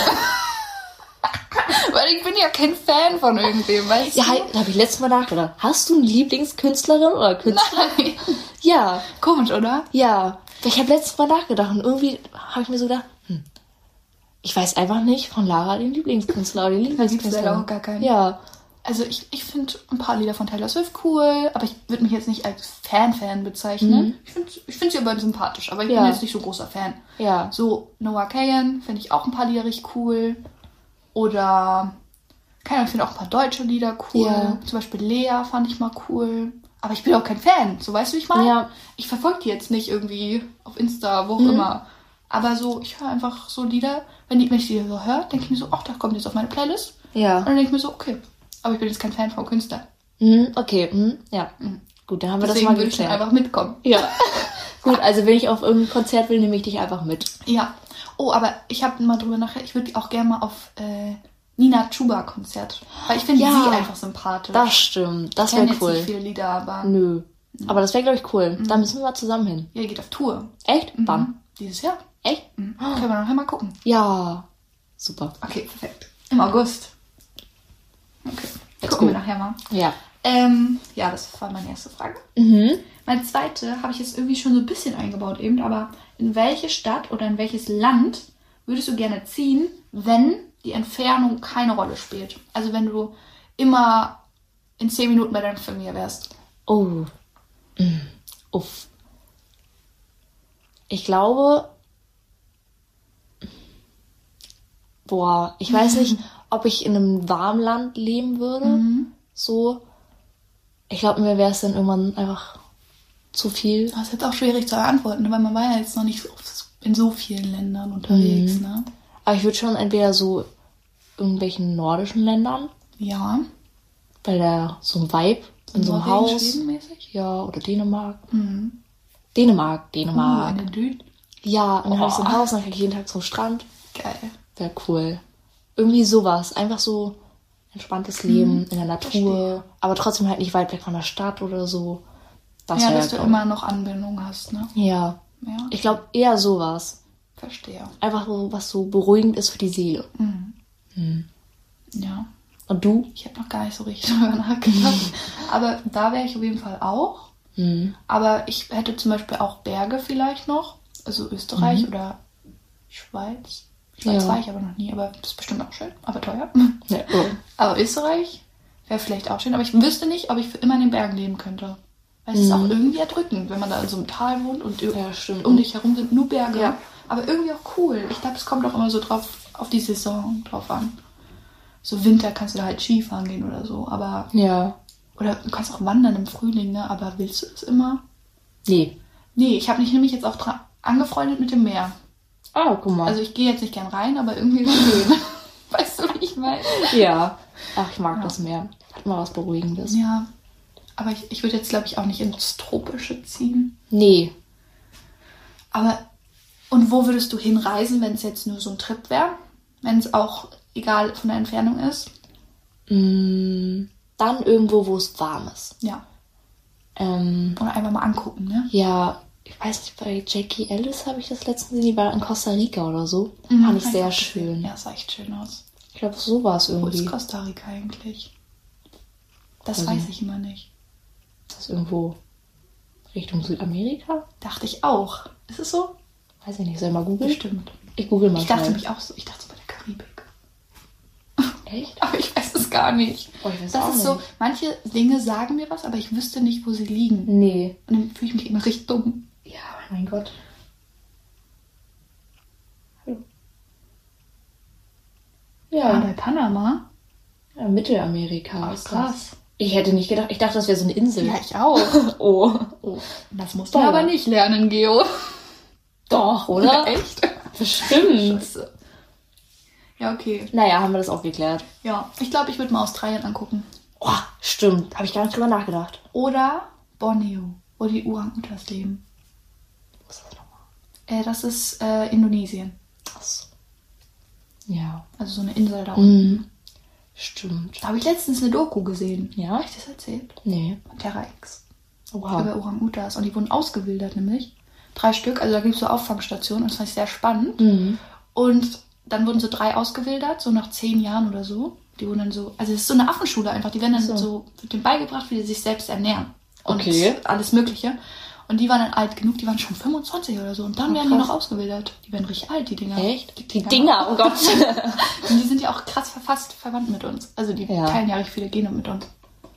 Weil ich bin ja kein Fan von irgendwem, weißt Ja, du? hi- da habe ich letztes Mal nachgedacht. Hast du eine Lieblingskünstlerin oder Künstler? Nein. Ja, Komisch, oder? ja. Ich habe letztes Mal nachgedacht und irgendwie habe ich mir so gedacht, hm, ich weiß einfach nicht von Lara den Lieblingskünstler oder die Da gibt's Lieblingskünstlerin. leider auch gar keinen. Ja, Also ich, ich finde ein paar Lieder von Taylor Swift cool, aber ich würde mich jetzt nicht als Fan-Fan bezeichnen. Mhm. Ich finde ich find sie aber sympathisch, aber ich Ja. bin jetzt nicht so großer Fan. ja. So, Noah Kahan finde ich auch ein paar Lieder richtig cool. Oder, keine Ahnung, ich finde auch ein paar deutsche Lieder cool. Ja. Zum Beispiel Lea fand ich mal cool. Aber ich bin auch kein Fan, so weißt du, wie ich meine? Ja. Ich verfolge die jetzt nicht irgendwie auf Insta, wo auch Mhm. immer. Aber so, ich höre einfach so Lieder, wenn, die, wenn ich die so höre, denke ich mir so, ach, das kommt jetzt auf meine Playlist. Und Ja. dann denke ich mir so, okay. Aber ich bin jetzt kein Fan vom Künstler. Mhm, okay, mhm, ja. Mhm. Gut, dann haben wir Deswegen das mal würde ich dann geklärt. einfach mitkommen. Ja. Gut, also wenn ich auf irgendein Konzert will, nehme ich dich einfach mit. Ja. Oh, aber ich habe mal drüber nachgedacht, ich würde auch gerne mal auf äh, Nina Chuba Konzert. Weil ich finde Ja. sie einfach sympathisch. Das stimmt, das ich kenne wäre jetzt cool. nicht viele Lieder, aber Nö. Aber das wäre, glaube ich, cool. Da müssen wir mal zusammen hin. ja, die geht auf Tour. Echt? Wann? Mhm. Dieses Jahr. Echt? Mhm. Können wir nachher mal gucken. Ja. Super. Okay, perfekt. Im August. Okay. Let's Gucken go. wir nachher mal. Ja. Ähm, ja, das war meine erste Frage. Mhm. Meine zweite habe ich jetzt irgendwie schon so ein bisschen eingebaut eben, aber in welche Stadt oder in welches Land würdest du gerne ziehen, wenn die Entfernung keine Rolle spielt? Also wenn du immer in zehn Minuten bei deiner Familie wärst. Oh. Mm. Uff. Ich glaube. Boah, ich weiß nicht, ob ich in einem warmen Land leben würde. Mhm. So. Ich glaube, mir wäre es dann irgendwann einfach zu viel. Das ist jetzt auch schwierig zu beantworten, weil man war ja jetzt noch nicht so in so vielen Ländern unterwegs, Mhm. ne? Aber ich würde schon entweder so irgendwelchen nordischen Ländern, Ja. weil da so ein Vibe in so einem Norwegen, Haus. Schweden mäßig? Ja, oder Dänemark. Mhm. Dänemark, Uh, Dänemark. in den Süden. Ja, und dann Oh. habe ich so ein Haus und dann kann ich jeden Tag zum Strand. Geil. Wäre cool. Irgendwie sowas. Einfach so entspanntes Leben in der Natur. verstehe. Aber trotzdem halt nicht weit weg von der Stadt oder so. Das Ja, wär, dass du glaub- immer noch Anbindung hast, ne? Ja. Ja, Ich glaube eher sowas. verstehe. Einfach so, was so beruhigend ist für die Seele. Mhm. Hm. Ja. Und du? Ich habe noch gar nicht so richtig darüber nachgedacht. Aber da wäre ich auf jeden Fall auch. Hm. Aber ich hätte zum Beispiel auch Berge vielleicht noch. Also Österreich oder Schweiz. Schweiz Ja. war ich aber noch nie, aber das ist bestimmt auch schön, aber teuer. Ja, oh. Aber Österreich wäre vielleicht auch schön. Aber ich wüsste nicht, ob ich für immer in den Bergen leben könnte. Weil es ist auch irgendwie erdrückend, wenn man da in so einem Tal wohnt und ir- Ja, stimmt. um dich herum sind nur Berge. Ja. Aber irgendwie auch cool. Ich glaube, es kommt auch immer so drauf auf die Saison drauf an. So Winter kannst du da halt Skifahren gehen oder so. Aber Ja. oder du kannst auch wandern im Frühling, ne? Aber willst du das immer? Nee. Nee, ich habe mich nämlich jetzt auch dra- angefreundet mit dem Meer. Ah, guck mal. Also ich gehe jetzt nicht gern rein, aber irgendwie ist es schön. Weißt du, wie ich meine? ja. Ach, ich mag Ja. das Meer. Hat mal was Beruhigendes. Ja. Aber ich, ich würde jetzt, glaube ich, auch nicht ins Tropische ziehen. Nee. Aber, und wo würdest du hinreisen, wenn es jetzt nur so ein Trip wäre? Wenn es auch egal von der Entfernung ist? Mm, dann irgendwo, wo es warm ist. Ja. Ähm, Oder einfach mal angucken, ne? ja, ich weiß nicht, bei Jackie Ellis habe ich das letztens gesehen, die war in Costa Rica oder so. Mhm, Fand ich hab sehr auch gesehen. schön. Ja, sah echt schön aus. Ich glaube, so war es Wo irgendwie. ist Costa Rica eigentlich? Das Also- weiß ich immer nicht. Das ist irgendwo Richtung Südamerika? Dachte ich auch. Ist es so? Weiß ich nicht, soll ich mal googeln? Bestimmt. Ich google mal Ich dachte schnell. mich auch so. Ich dachte so bei der Karibik. Echt? Aber ich weiß es gar nicht. Oh, ich weiß Das auch ist so, nicht. manche Dinge sagen mir was, aber ich wüsste nicht, wo sie liegen. Nee. Und dann fühle ich mich immer richtig dumm. Ja, mein Gott. Hallo. Ja, Ja, bei Panama. ja Mittelamerika. Oh, ist das. krass. Ich hätte nicht gedacht, ich dachte, das wäre so eine Insel. Ja, ich auch. Oh. Oh, das musst du Boah. aber nicht lernen, Geo. Doch, oder? Echt? Bestimmt. Scheiße. Ja, okay. Naja, haben wir das auch geklärt. Ja, ich glaube, ich würde mal Australien angucken. Oh, stimmt. Habe ich gar nicht drüber nachgedacht. Oder Borneo, wo die Orang-Utas leben. Wo ist das nochmal? Äh, das ist äh, Indonesien. Krass. Ja. Also so eine Insel da unten. Mhm. Stimmt. Da habe ich letztens eine Doku gesehen. Ja? Habe ich das erzählt? Nee. Von Terra X. Oha. Über Orang-Utas. Und die wurden ausgewildert nämlich. Drei Stück. Also da gibt es so Auffangstationen. Und das fand ich sehr spannend. Mhm. Und dann wurden so drei ausgewildert, so nach zehn Jahren oder so. Die wurden dann so, also es ist so eine Affenschule einfach. Die werden dann So. so, wird denen beigebracht, wie die sich selbst ernähren. Und Okay. alles Mögliche. Und die waren dann alt genug, die waren schon fünfundzwanzig oder so. Und dann Oh, werden die krass. noch ausgewildert. Die werden richtig alt, die Dinger. Echt? Die Die Dinger. Dinger, oh Gott. Und die sind ja auch krass verfasst, verwandt mit uns. Also die Ja. teilen ja richtig viele Gene mit uns.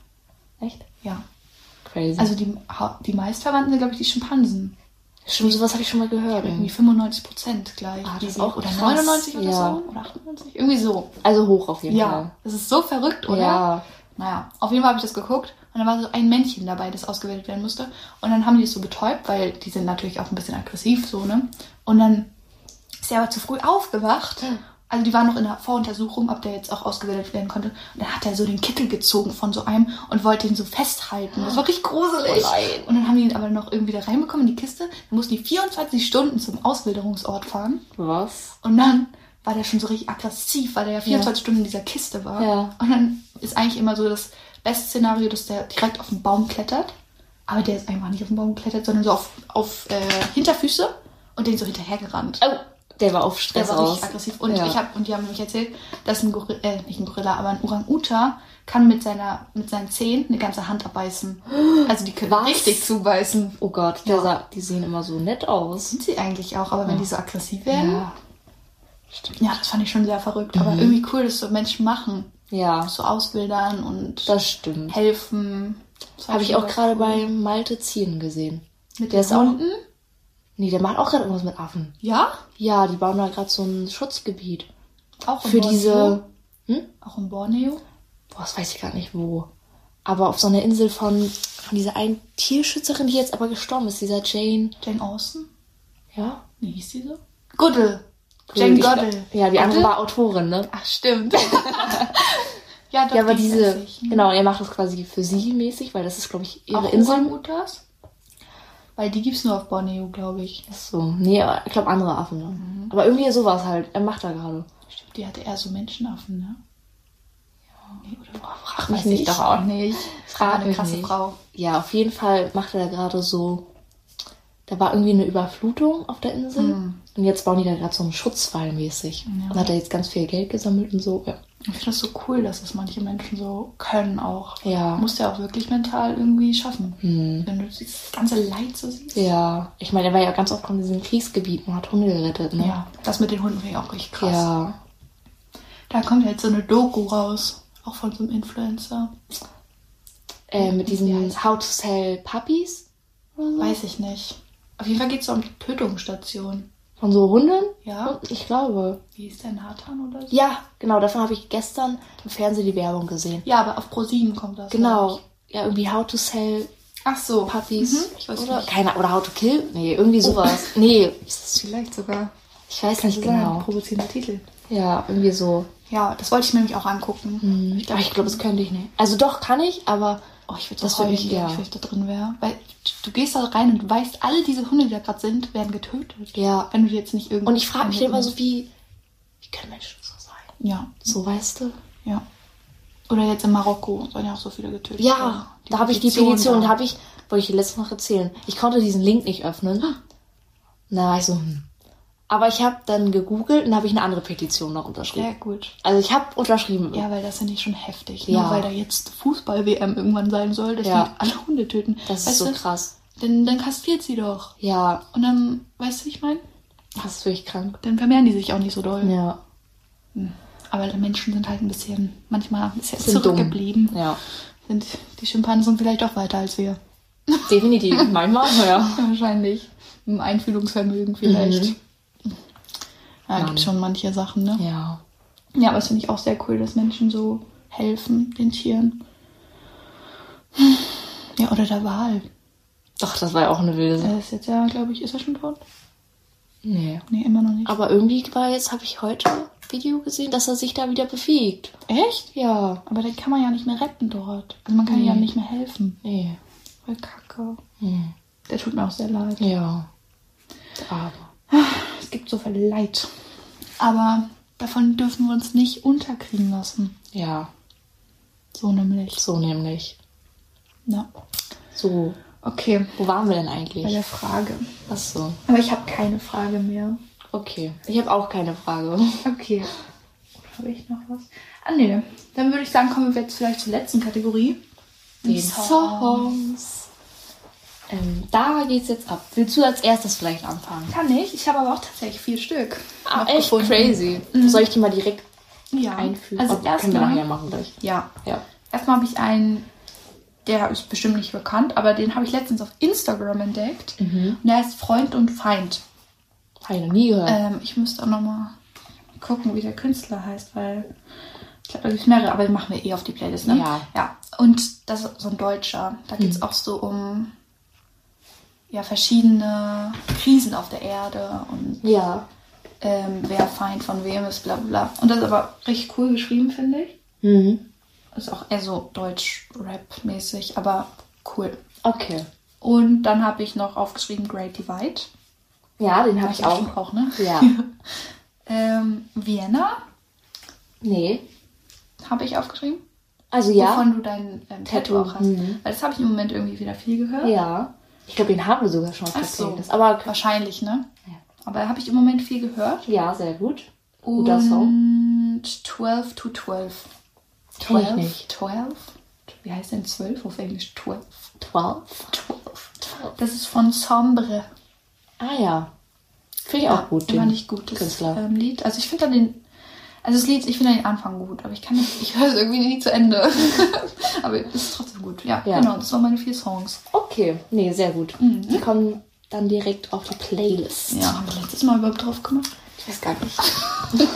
Echt? Ja. Crazy. Also die, Ha- die meistverwandten sind, glaube ich, die Schimpansen. Stimmt, sowas habe ich schon mal gehört. Irgendwie fünfundneunzig Prozent gleich. Ah, das Die ist sie- auch oder krass. neunundneunzig oder Ja. so. Oder achtundneunzig. Irgendwie so. Also hoch auf jeden Ja, Fall. das ist so verrückt, oder? Ja. Naja, auf jeden Fall habe ich das geguckt und dann war so ein Männchen dabei, das ausgewählt werden musste. Und dann haben die es so betäubt, weil die sind natürlich auch ein bisschen aggressiv so, ne? Und dann ist er aber zu früh aufgewacht. Also die waren noch in der Voruntersuchung, ob der jetzt auch ausgewählt werden konnte. Und dann hat er so den Kittel gezogen von so einem und wollte ihn so festhalten. Das war richtig gruselig. Oh nein. Und dann haben die ihn aber noch irgendwie da reinbekommen in die Kiste. Dann mussten die vierundzwanzig Stunden zum Auswilderungsort fahren. Was? Und dann war der schon so richtig aggressiv, weil der ja vierundzwanzig Stunden in dieser Kiste war. Ja. Und dann ist eigentlich immer so das beste Szenario, dass der direkt auf den Baum klettert. Aber der ist einfach nicht auf den Baum geklettert, sondern so auf, auf äh, Hinterfüße und den so hinterhergerannt. Oh, der war auf Der Stress war aus. richtig aggressiv. Und Ja. ich hab, und die haben nämlich erzählt, dass ein Gorilla, äh, nicht ein Gorilla, aber ein Orang-Uta kann mit seiner, mit seinen Zähnen eine ganze Hand abbeißen. Also die können Was? richtig zubeißen. Oh Gott, der Ja. sah, die sehen immer so nett aus. Sind sie eigentlich auch, aber wenn die so aggressiv werden, ja. Stimmt. das fand ich schon sehr verrückt. Aber Mhm. irgendwie cool, dass so Menschen machen. Ja, So auswildern und das stimmt. helfen. Das war Habe ich schon auch sehr gerade cool. bei Malte Zieren gesehen. Mit der den ist auch- Hunden? Nee, der macht auch gerade irgendwas mit Affen. Ja? Ja, die bauen da gerade so ein Schutzgebiet. Auch in Für Borneo? diese... Hm? Auch in Borneo? Boah, das weiß ich gar nicht wo. Aber auf so einer Insel von, von dieser einen Tierschützerin, die jetzt aber gestorben ist, dieser Jane. Jane Austen? Ja? Nee, hieß die so? Goodall. Jane Ich glaub- Goodall. Ja, die andere Goodall? war Autorin, ne? Ach, stimmt. ja, doch, Ja, aber die diese, weiß ich. genau, er macht das quasi für sie mäßig, weil das ist, glaube ich, ihre Auch Insel. Orang-Utas? Weil die gibt's nur auf Borneo, glaube ich. Ach so. Nee, aber ich glaube andere Affen, ne? Mhm. Aber irgendwie sowas halt. Er macht da gerade. Stimmt, die hatte eher so Menschenaffen, ne? Nee, oder oh, frag mich nicht. Doch auch nicht. Frag eine krasse nicht. Frau. Ja, auf jeden Fall macht er da gerade so. Da war irgendwie eine Überflutung auf der Insel. Mhm. Und jetzt bauen die da gerade so einen Schutzwall mäßig. Ja. Und hat er jetzt ganz viel Geld gesammelt und so. Ja. Ich finde das so cool, dass das manche Menschen so können auch. Ja. Musst ja auch wirklich mental irgendwie schaffen. Mhm. Wenn du das ganze Leid so siehst. Ja. Ich meine, er war ja ganz oft in diesem Kriegsgebiet und hat Hunde gerettet, ne? Ja. Das mit den Hunden finde ich auch richtig krass. Ja. Da kommt jetzt so eine Doku raus. Auch von so einem Influencer. Äh, mit diesen How to Sell Puppies? Oder so? Weiß ich nicht. Auf jeden Fall geht es um Tötungsstationen. Von so Hunden? Ja. Ich glaube. Wie ist der Nathan oder so? Ja, genau. Davon habe ich gestern im Fernsehen die Werbung gesehen. Ja, aber auf ProSieben kommt das. Genau. Ja, irgendwie How to Sell Ach so. Puppies. Mhm. Ich weiß oder? nicht. Keine, oder How to Kill? Nee, irgendwie sowas. Oh. Nee. Ist das vielleicht sogar? Ich weiß Kann nicht sein, genau. Provozierender Titel. Ja, irgendwie so. Ja, das wollte ich mir nämlich auch angucken. Mhm. Ich glaube, ich glaub, das könnte ich nicht. Also doch, kann ich, aber oh, ich würde das heulen, ja. wenn ich da drin wäre. Weil du gehst da rein und weißt, alle diese Hunde, die da gerade sind, werden getötet. Ja. Wenn du jetzt nicht irgendwie... Und ich frage mich immer so, wie... Wie können Menschen so sein? Ja. So, weißt du? Ja. Oder jetzt in Marokko sollen ja auch so viele getötet ja, werden. Ja, da habe ich die Petition, da habe ich... Wollte ich dir letztes noch erzählen. Ich konnte diesen Link nicht öffnen. Ah. Na, war ich so... Hm. Aber ich habe dann gegoogelt und habe ich eine andere Petition noch unterschrieben. Sehr gut. Also ich habe unterschrieben. Ja, weil das ja nicht schon heftig. Ja. Nur weil da jetzt Fußball-W M irgendwann sein soll, dass ja. die alle Hunde töten. Das weißt ist so du? krass. Dann, dann kastriert sie doch. Ja. Und dann, weißt du, wie ich meine? Das ist wirklich krank. Dann vermehren die sich auch nicht so doll. Ja. Hm. Aber Menschen sind halt ein bisschen, manchmal ein bisschen sind zurückgeblieben. Dumm. Ja. Sind die Schimpansen vielleicht doch weiter als wir. Definitiv. Manchmal, ja. Wahrscheinlich. Im Einfühlungsvermögen vielleicht. Mhm. Ja, gibt schon manche Sachen, ne? Ja. Ja, aber das finde ich auch sehr cool, dass Menschen so helfen, den Tieren. Ja, oder der Wal. Doch, das war ja auch eine wilde Sache. Der ist jetzt ja, glaube ich, ist er schon tot? Nee. Nee, immer noch nicht. Aber irgendwie war jetzt, habe ich heute ein Video gesehen, dass er sich da wieder bewegt. Echt? Ja. Aber den kann man ja nicht mehr retten dort. Also man kann nee. ja nicht mehr helfen. Nee. Voll kacke. Hm. Der tut mir auch sehr leid. Ja. Aber. Es gibt so viel Leid. Aber davon dürfen wir uns nicht unterkriegen lassen. Ja. So nämlich. So nämlich. Ja. So. Okay. Wo waren wir denn eigentlich? Bei der Frage. Ach so. Aber ich habe keine Frage mehr. Okay. Ich habe auch keine Frage. Okay. Habe ich noch was? Ah, nee. Dann würde ich sagen, kommen wir jetzt vielleicht zur letzten Kategorie. Den Songs. Songs. Ähm, da geht's jetzt ab. Willst du als erstes vielleicht anfangen? Kann ich. Ich habe aber auch tatsächlich vier Stück. Ah, echt gefunden. Crazy. Mhm. Soll ich die mal direkt ja. einfügen? Also oh, erstmal, können wir nachher machen gleich. Ja. ja. Erstmal habe ich einen, der ist bestimmt nicht bekannt, aber den habe ich letztens auf Instagram entdeckt. Mhm. Und der heißt Freund und Feind. Habe ich noch nie gehört. Ähm, ich müsste auch nochmal gucken, wie der Künstler heißt, weil ich glaube, da gibt es mehrere, aber die machen wir eh auf die Playlist, ne? Ja. Ja. Und das ist so ein Deutscher. Da geht es mhm. auch so um ja, verschiedene Krisen auf der Erde und ja. ähm, wer Feind von wem ist, bla bla. Und das ist aber richtig cool geschrieben, finde ich. Mhm. Ist auch eher so Deutsch-Rap-mäßig, aber cool. Okay. Und dann habe ich noch aufgeschrieben Great Divide. Ja, den habe ich auch. auch, ne? Ja. ähm, Vienna. Nee. Habe ich aufgeschrieben. Also ja. Wovon du dein ähm, Tattoo, Tattoo auch hast. Mhm. Weil das habe ich im Moment irgendwie wieder viel gehört. Ja. Ich glaube, den haben wir sogar schon auf der so. Playlist. Aber wahrscheinlich, ne? Ja. Aber habe ich im Moment viel gehört. Ja, sehr gut. Guter und Song. zwölf to zwölf. Kenn ich nicht. zwölf? Wie heißt denn zwölf auf Englisch? zwölf. zwölf? zwölf. Das ist von Sombre. Ah ja. Finde ich ja, auch gut. Den fand ich gut, das Künstler. Ähm, Lied. Also ich finde dann den, also das Lied, ich finde den Anfang gut, aber ich kann nicht, ich höre es irgendwie nie zu Ende. Aber es ist trotzdem gut. Ja, ja, genau, das waren meine vier Songs. Okay, nee, sehr gut. Mhm. Die kommen dann direkt auf die Playlist. Ja, haben wir letztes Mal überhaupt drauf gemacht? Ich weiß gar nicht.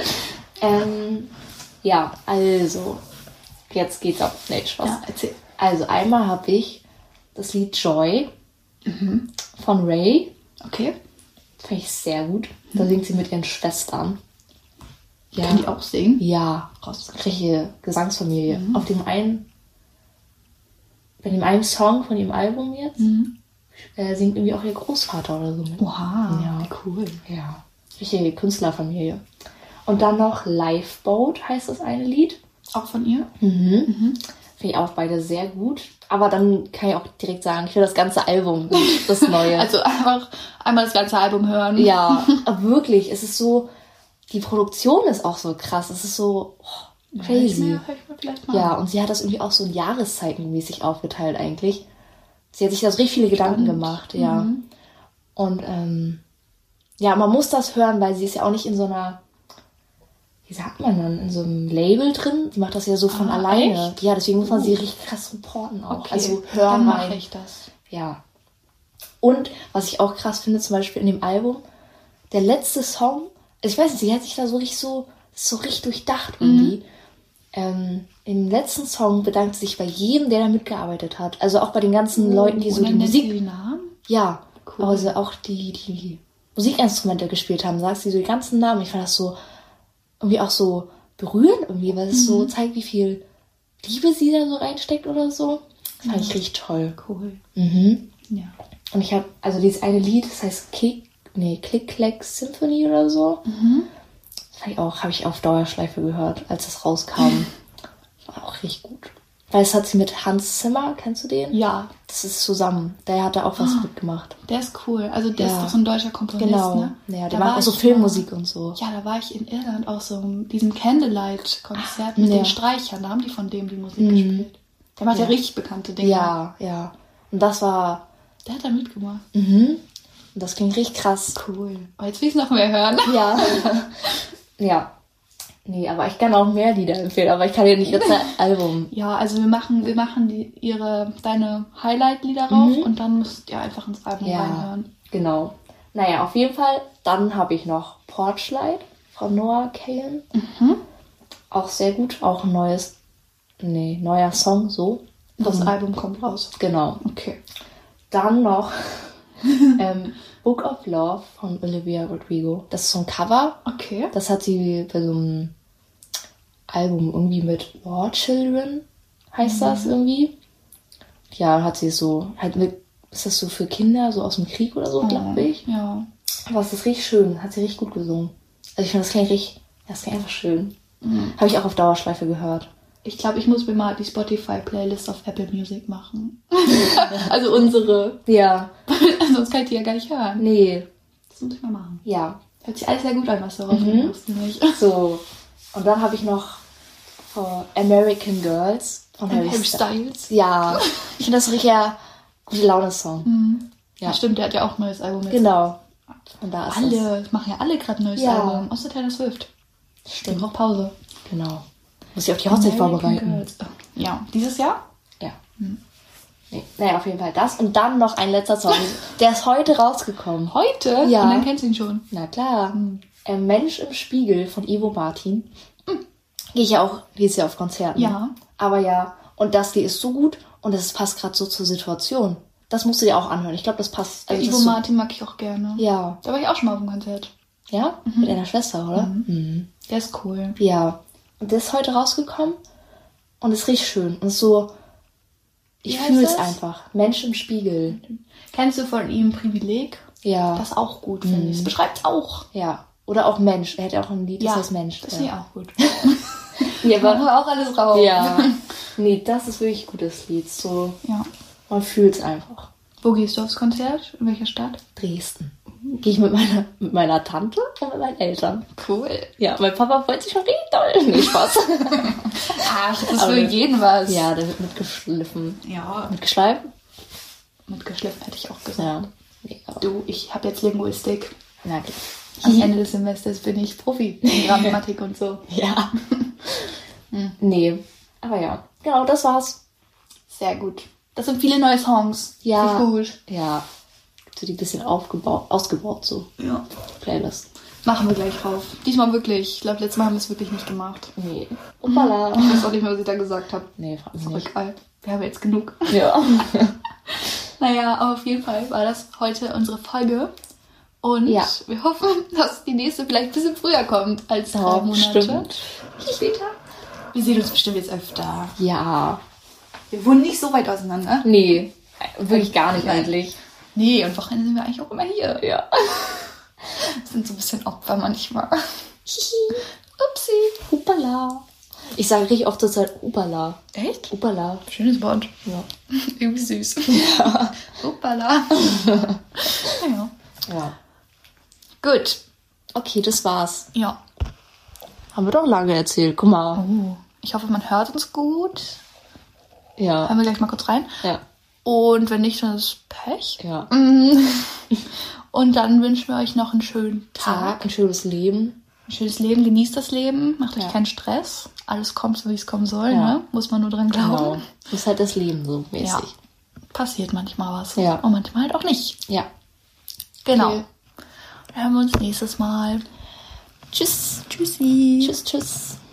ähm, ja, also, jetzt geht's auf. Nee, Spaß. Ja, erzähl. Also einmal habe ich das Lied Joy mhm. von Ray. Okay. Finde ich sehr gut. Da singt sie mit ihren Schwestern. Ja. Kann die auch singen? Ja. Richtige Gesangsfamilie. Mhm. Auf dem einen, bei dem einen Song von dem Album jetzt, mhm. äh, singt irgendwie auch ihr Großvater oder so mit. Oha, Ja. wie cool. Ja, richtige Künstlerfamilie. Und dann noch Lifeboat heißt das eine Lied. Auch von ihr? Mhm. Mhm. Finde ich auch beide sehr gut. Aber dann kann ich auch direkt sagen, ich finde das ganze Album gut, das Neue. Also einfach einmal das ganze Album hören. Ja, aber wirklich, es ist so, die Produktion ist auch so krass. Es ist so oh, crazy. Hör ich mir, hör ich mir vielleicht mal Ja, an. und sie hat das irgendwie auch so in Jahreszeitenmäßig aufgeteilt eigentlich. Sie hat sich da so richtig viele Gedanken Spannend. gemacht, ja. Mhm. Und ähm, ja, man muss das hören, weil sie ist ja auch nicht in so einer, wie sagt man dann, in so einem Label drin. Sie macht das ja so von Ah, alleine. echt? Ja, deswegen muss man sie Uh. richtig krass supporten auch. Okay, Also hör dann mache rein. ich das. Ja. Und was ich auch krass finde, zum Beispiel in dem Album, der letzte Song, also ich weiß nicht, sie hat sich da so richtig so, so richtig durchdacht irgendwie. Mhm. Ähm, im letzten Song bedankt sie sich bei jedem, der da mitgearbeitet hat. Also auch bei den ganzen Oh, Leuten, die so die nennt Musik... sie die Namen? Ja, Cool. also auch die, die Musikinstrumente gespielt haben, sagst du so die ganzen Namen. Ich fand das so irgendwie auch so berührend irgendwie, weil es mhm. so zeigt, wie viel Liebe sie da so reinsteckt oder so. Das fand ich richtig toll. Cool. Mhm. Ja. Und ich habe, also dieses eine Lied, das heißt Kick, nee, Click Clack Symphony oder so. Mhm. Das fand ich auch, habe ich auf Dauerschleife gehört, als das rauskam. War auch richtig gut. Weil es hat sie mit Hans Zimmer, kennst du den? Ja. Das ist zusammen. Der hat da auch was Ah, mitgemacht. Der ist cool. Also der Ja. ist doch so ein deutscher Komponist, Genau. ne? Ja, Da der macht war auch so ich Filmmusik und so. Mal, ja, da war ich in Irland auch so in diesem Candlelight-Konzert mit Ja. den Streichern. Da haben die von dem die Musik Mhm. gespielt. Der macht ja, Ja. richtig bekannte Dinge. Ja, ja. Und das war, Der hat da mitgemacht. mhm. Und das klingt richtig krass. Cool. Aber jetzt will ich es noch mehr hören. Ja. Ja. Nee, aber ich kann auch mehr Lieder empfehlen, aber ich kann dir nicht das Album. Ja, also wir machen, wir machen die, ihre, deine Highlight-Lieder rauf Mhm. und dann müsst ihr einfach ins Album Ja, reinhören. genau. Naja, auf jeden Fall. Dann habe ich noch Porchlight von Noah Kahan. Mhm. Auch sehr gut. Auch ein neues, nee, neuer Song, so. Das Mhm. Album kommt raus. Genau. Okay. Dann noch ähm, Book of Love von Olivia Rodrigo. Das ist so ein Cover. Okay. Das hat sie bei so einem Album irgendwie mit War Children, heißt das irgendwie. Ja, hat sie so, halt mit, ist das so für Kinder, so aus dem Krieg oder so, glaube ich. Ja. Aber es ist richtig schön, hat sie richtig gut gesungen. Also ich finde, das klingt richtig, ja, das klingt einfach schön. Mhm. Habe ich auch auf Dauerschleife gehört. Ich glaube, ich muss mir mal die Spotify-Playlist auf Apple Music machen. Also unsere. Ja. Sonst kann ich die ja gar nicht hören. Nee. Das muss ich mal machen. Ja. Hört sich alles sehr gut an, was du darauf Mhm. machst, nämlich. So. Und dann habe ich noch von American Girls von Harry, Harry Harry Styles. Styles. Ja. Ich finde das ein richtiger gute Laune-Song. Mhm. Ja. Ja, stimmt, der hat ja auch ein neues Album jetzt. Genau. Und da ist Alle, das machen ja alle gerade ein neues Ja. Album. Außer Taylor Swift. das. Die Stimmt. braucht Pause. Genau. Muss ich auf die Hochzeit American vorbereiten. Girls. Ja, dieses Jahr? Ja. Nee. Naja, auf jeden Fall das. Und dann noch ein letzter Song. Der ist heute rausgekommen. Heute? Ja. Und dann kennst du ihn schon. Na klar. Ein Mensch im Spiegel von Ivo Martin. Gehe ich ja auch dieses Jahr auf Konzerten. Ja. Aber ja, und das Lied ist so gut und das passt gerade so zur Situation. Das musst du dir auch anhören. Ich glaube, das passt. Der also Ivo das ist so, Martin mag ich auch gerne. Ja. Da war ich auch schon mal auf dem Konzert. Ja? Mit deiner Schwester, oder? Mhm. Der ist cool. Ja. Und der ist heute rausgekommen und ist richtig schön. Und ist so, ich Wie heißt fühle es das? einfach. Mensch im Spiegel. Kennst du von ihm Privileg? Ja. Das ist auch gut, finde ich. Das beschreibt auch. Ja. Oder auch Mensch. Er hat ja auch ein Lied, das heißt Mensch. Das ja. finde ich auch gut. Ja, Machen aber, wir auch alles raus. ja. Nee, das ist wirklich ein gutes Lied. So, Ja. man fühlt es einfach. Wo gehst du aufs Konzert? In welcher Stadt? Dresden. Gehe ich mit meiner, mit meiner Tante und mit meinen Eltern. Cool. Ja, mein Papa freut sich schon richtig doll. Nee, Spaß. Ach, das ist Aber- für jeden was. Ja, der wird mitgeschliffen. Ja, Mitgeschleift? mitgeschliffen hätte ich auch gesagt. Ja. Nee, aber, Du, ich habe jetzt Linguistik. na klar. Am Ende des Semesters bin ich Profi in Grammatik und so. Ja. Nee, aber ja. Genau, das war's. Sehr gut. Das sind viele neue Songs. Ja. Richtig gut. Ja. So die bisschen aufgebaut, ausgebaut, so. Ja. Playlist. Machen wir gleich drauf. Diesmal wirklich. Ich glaube, letztes Mal haben wir es wirklich nicht gemacht. Nee. Uppala. Ich weiß auch nicht mehr, was ich da gesagt habe. Nee, frag mich Ist auch nicht. egal. Wir haben jetzt genug. Ja. Naja, aber auf jeden Fall war das heute unsere Folge. Und Ja. wir hoffen, dass die nächste vielleicht ein bisschen früher kommt als drei Ja, Monate. bestimmt. Viel später. Wir sehen uns bestimmt jetzt öfter. Ja. Wir wohnen nicht so weit auseinander. Nee. Wirklich gar nicht Nein. eigentlich. Nee, und Wochenende sind wir eigentlich auch immer hier. Ja. Wir sind so ein bisschen Opfer manchmal. Upsi. Hupala. Ich sage richtig oft zur Zeit Upala. Echt? Upala. Schönes Wort. Ja. Irgendwie süß. Ja. Upala. Ja. Ja. Gut. Okay, das war's. Ja. Haben wir doch lange erzählt. Guck mal. Oh. Ich hoffe, man hört uns gut. Ja. Hören wir gleich mal kurz rein. Ja. Und wenn nicht, dann ist es Pech. Ja. Und dann wünschen wir euch noch einen schönen Tag. Tag, ein schönes Leben. Ein schönes Leben. Genießt das Leben. Macht Ja. euch keinen Stress. Alles kommt so, wie es kommen soll. Ja. Ne? Muss man nur dran glauben. Genau. Das ist halt das Leben so mäßig. Ja. Passiert manchmal was. Ja. Und manchmal halt auch nicht. Ja. Genau. Okay. Dann hören wir uns nächstes Mal. Tschüss. Tschüssi. Tschüss, tschüss.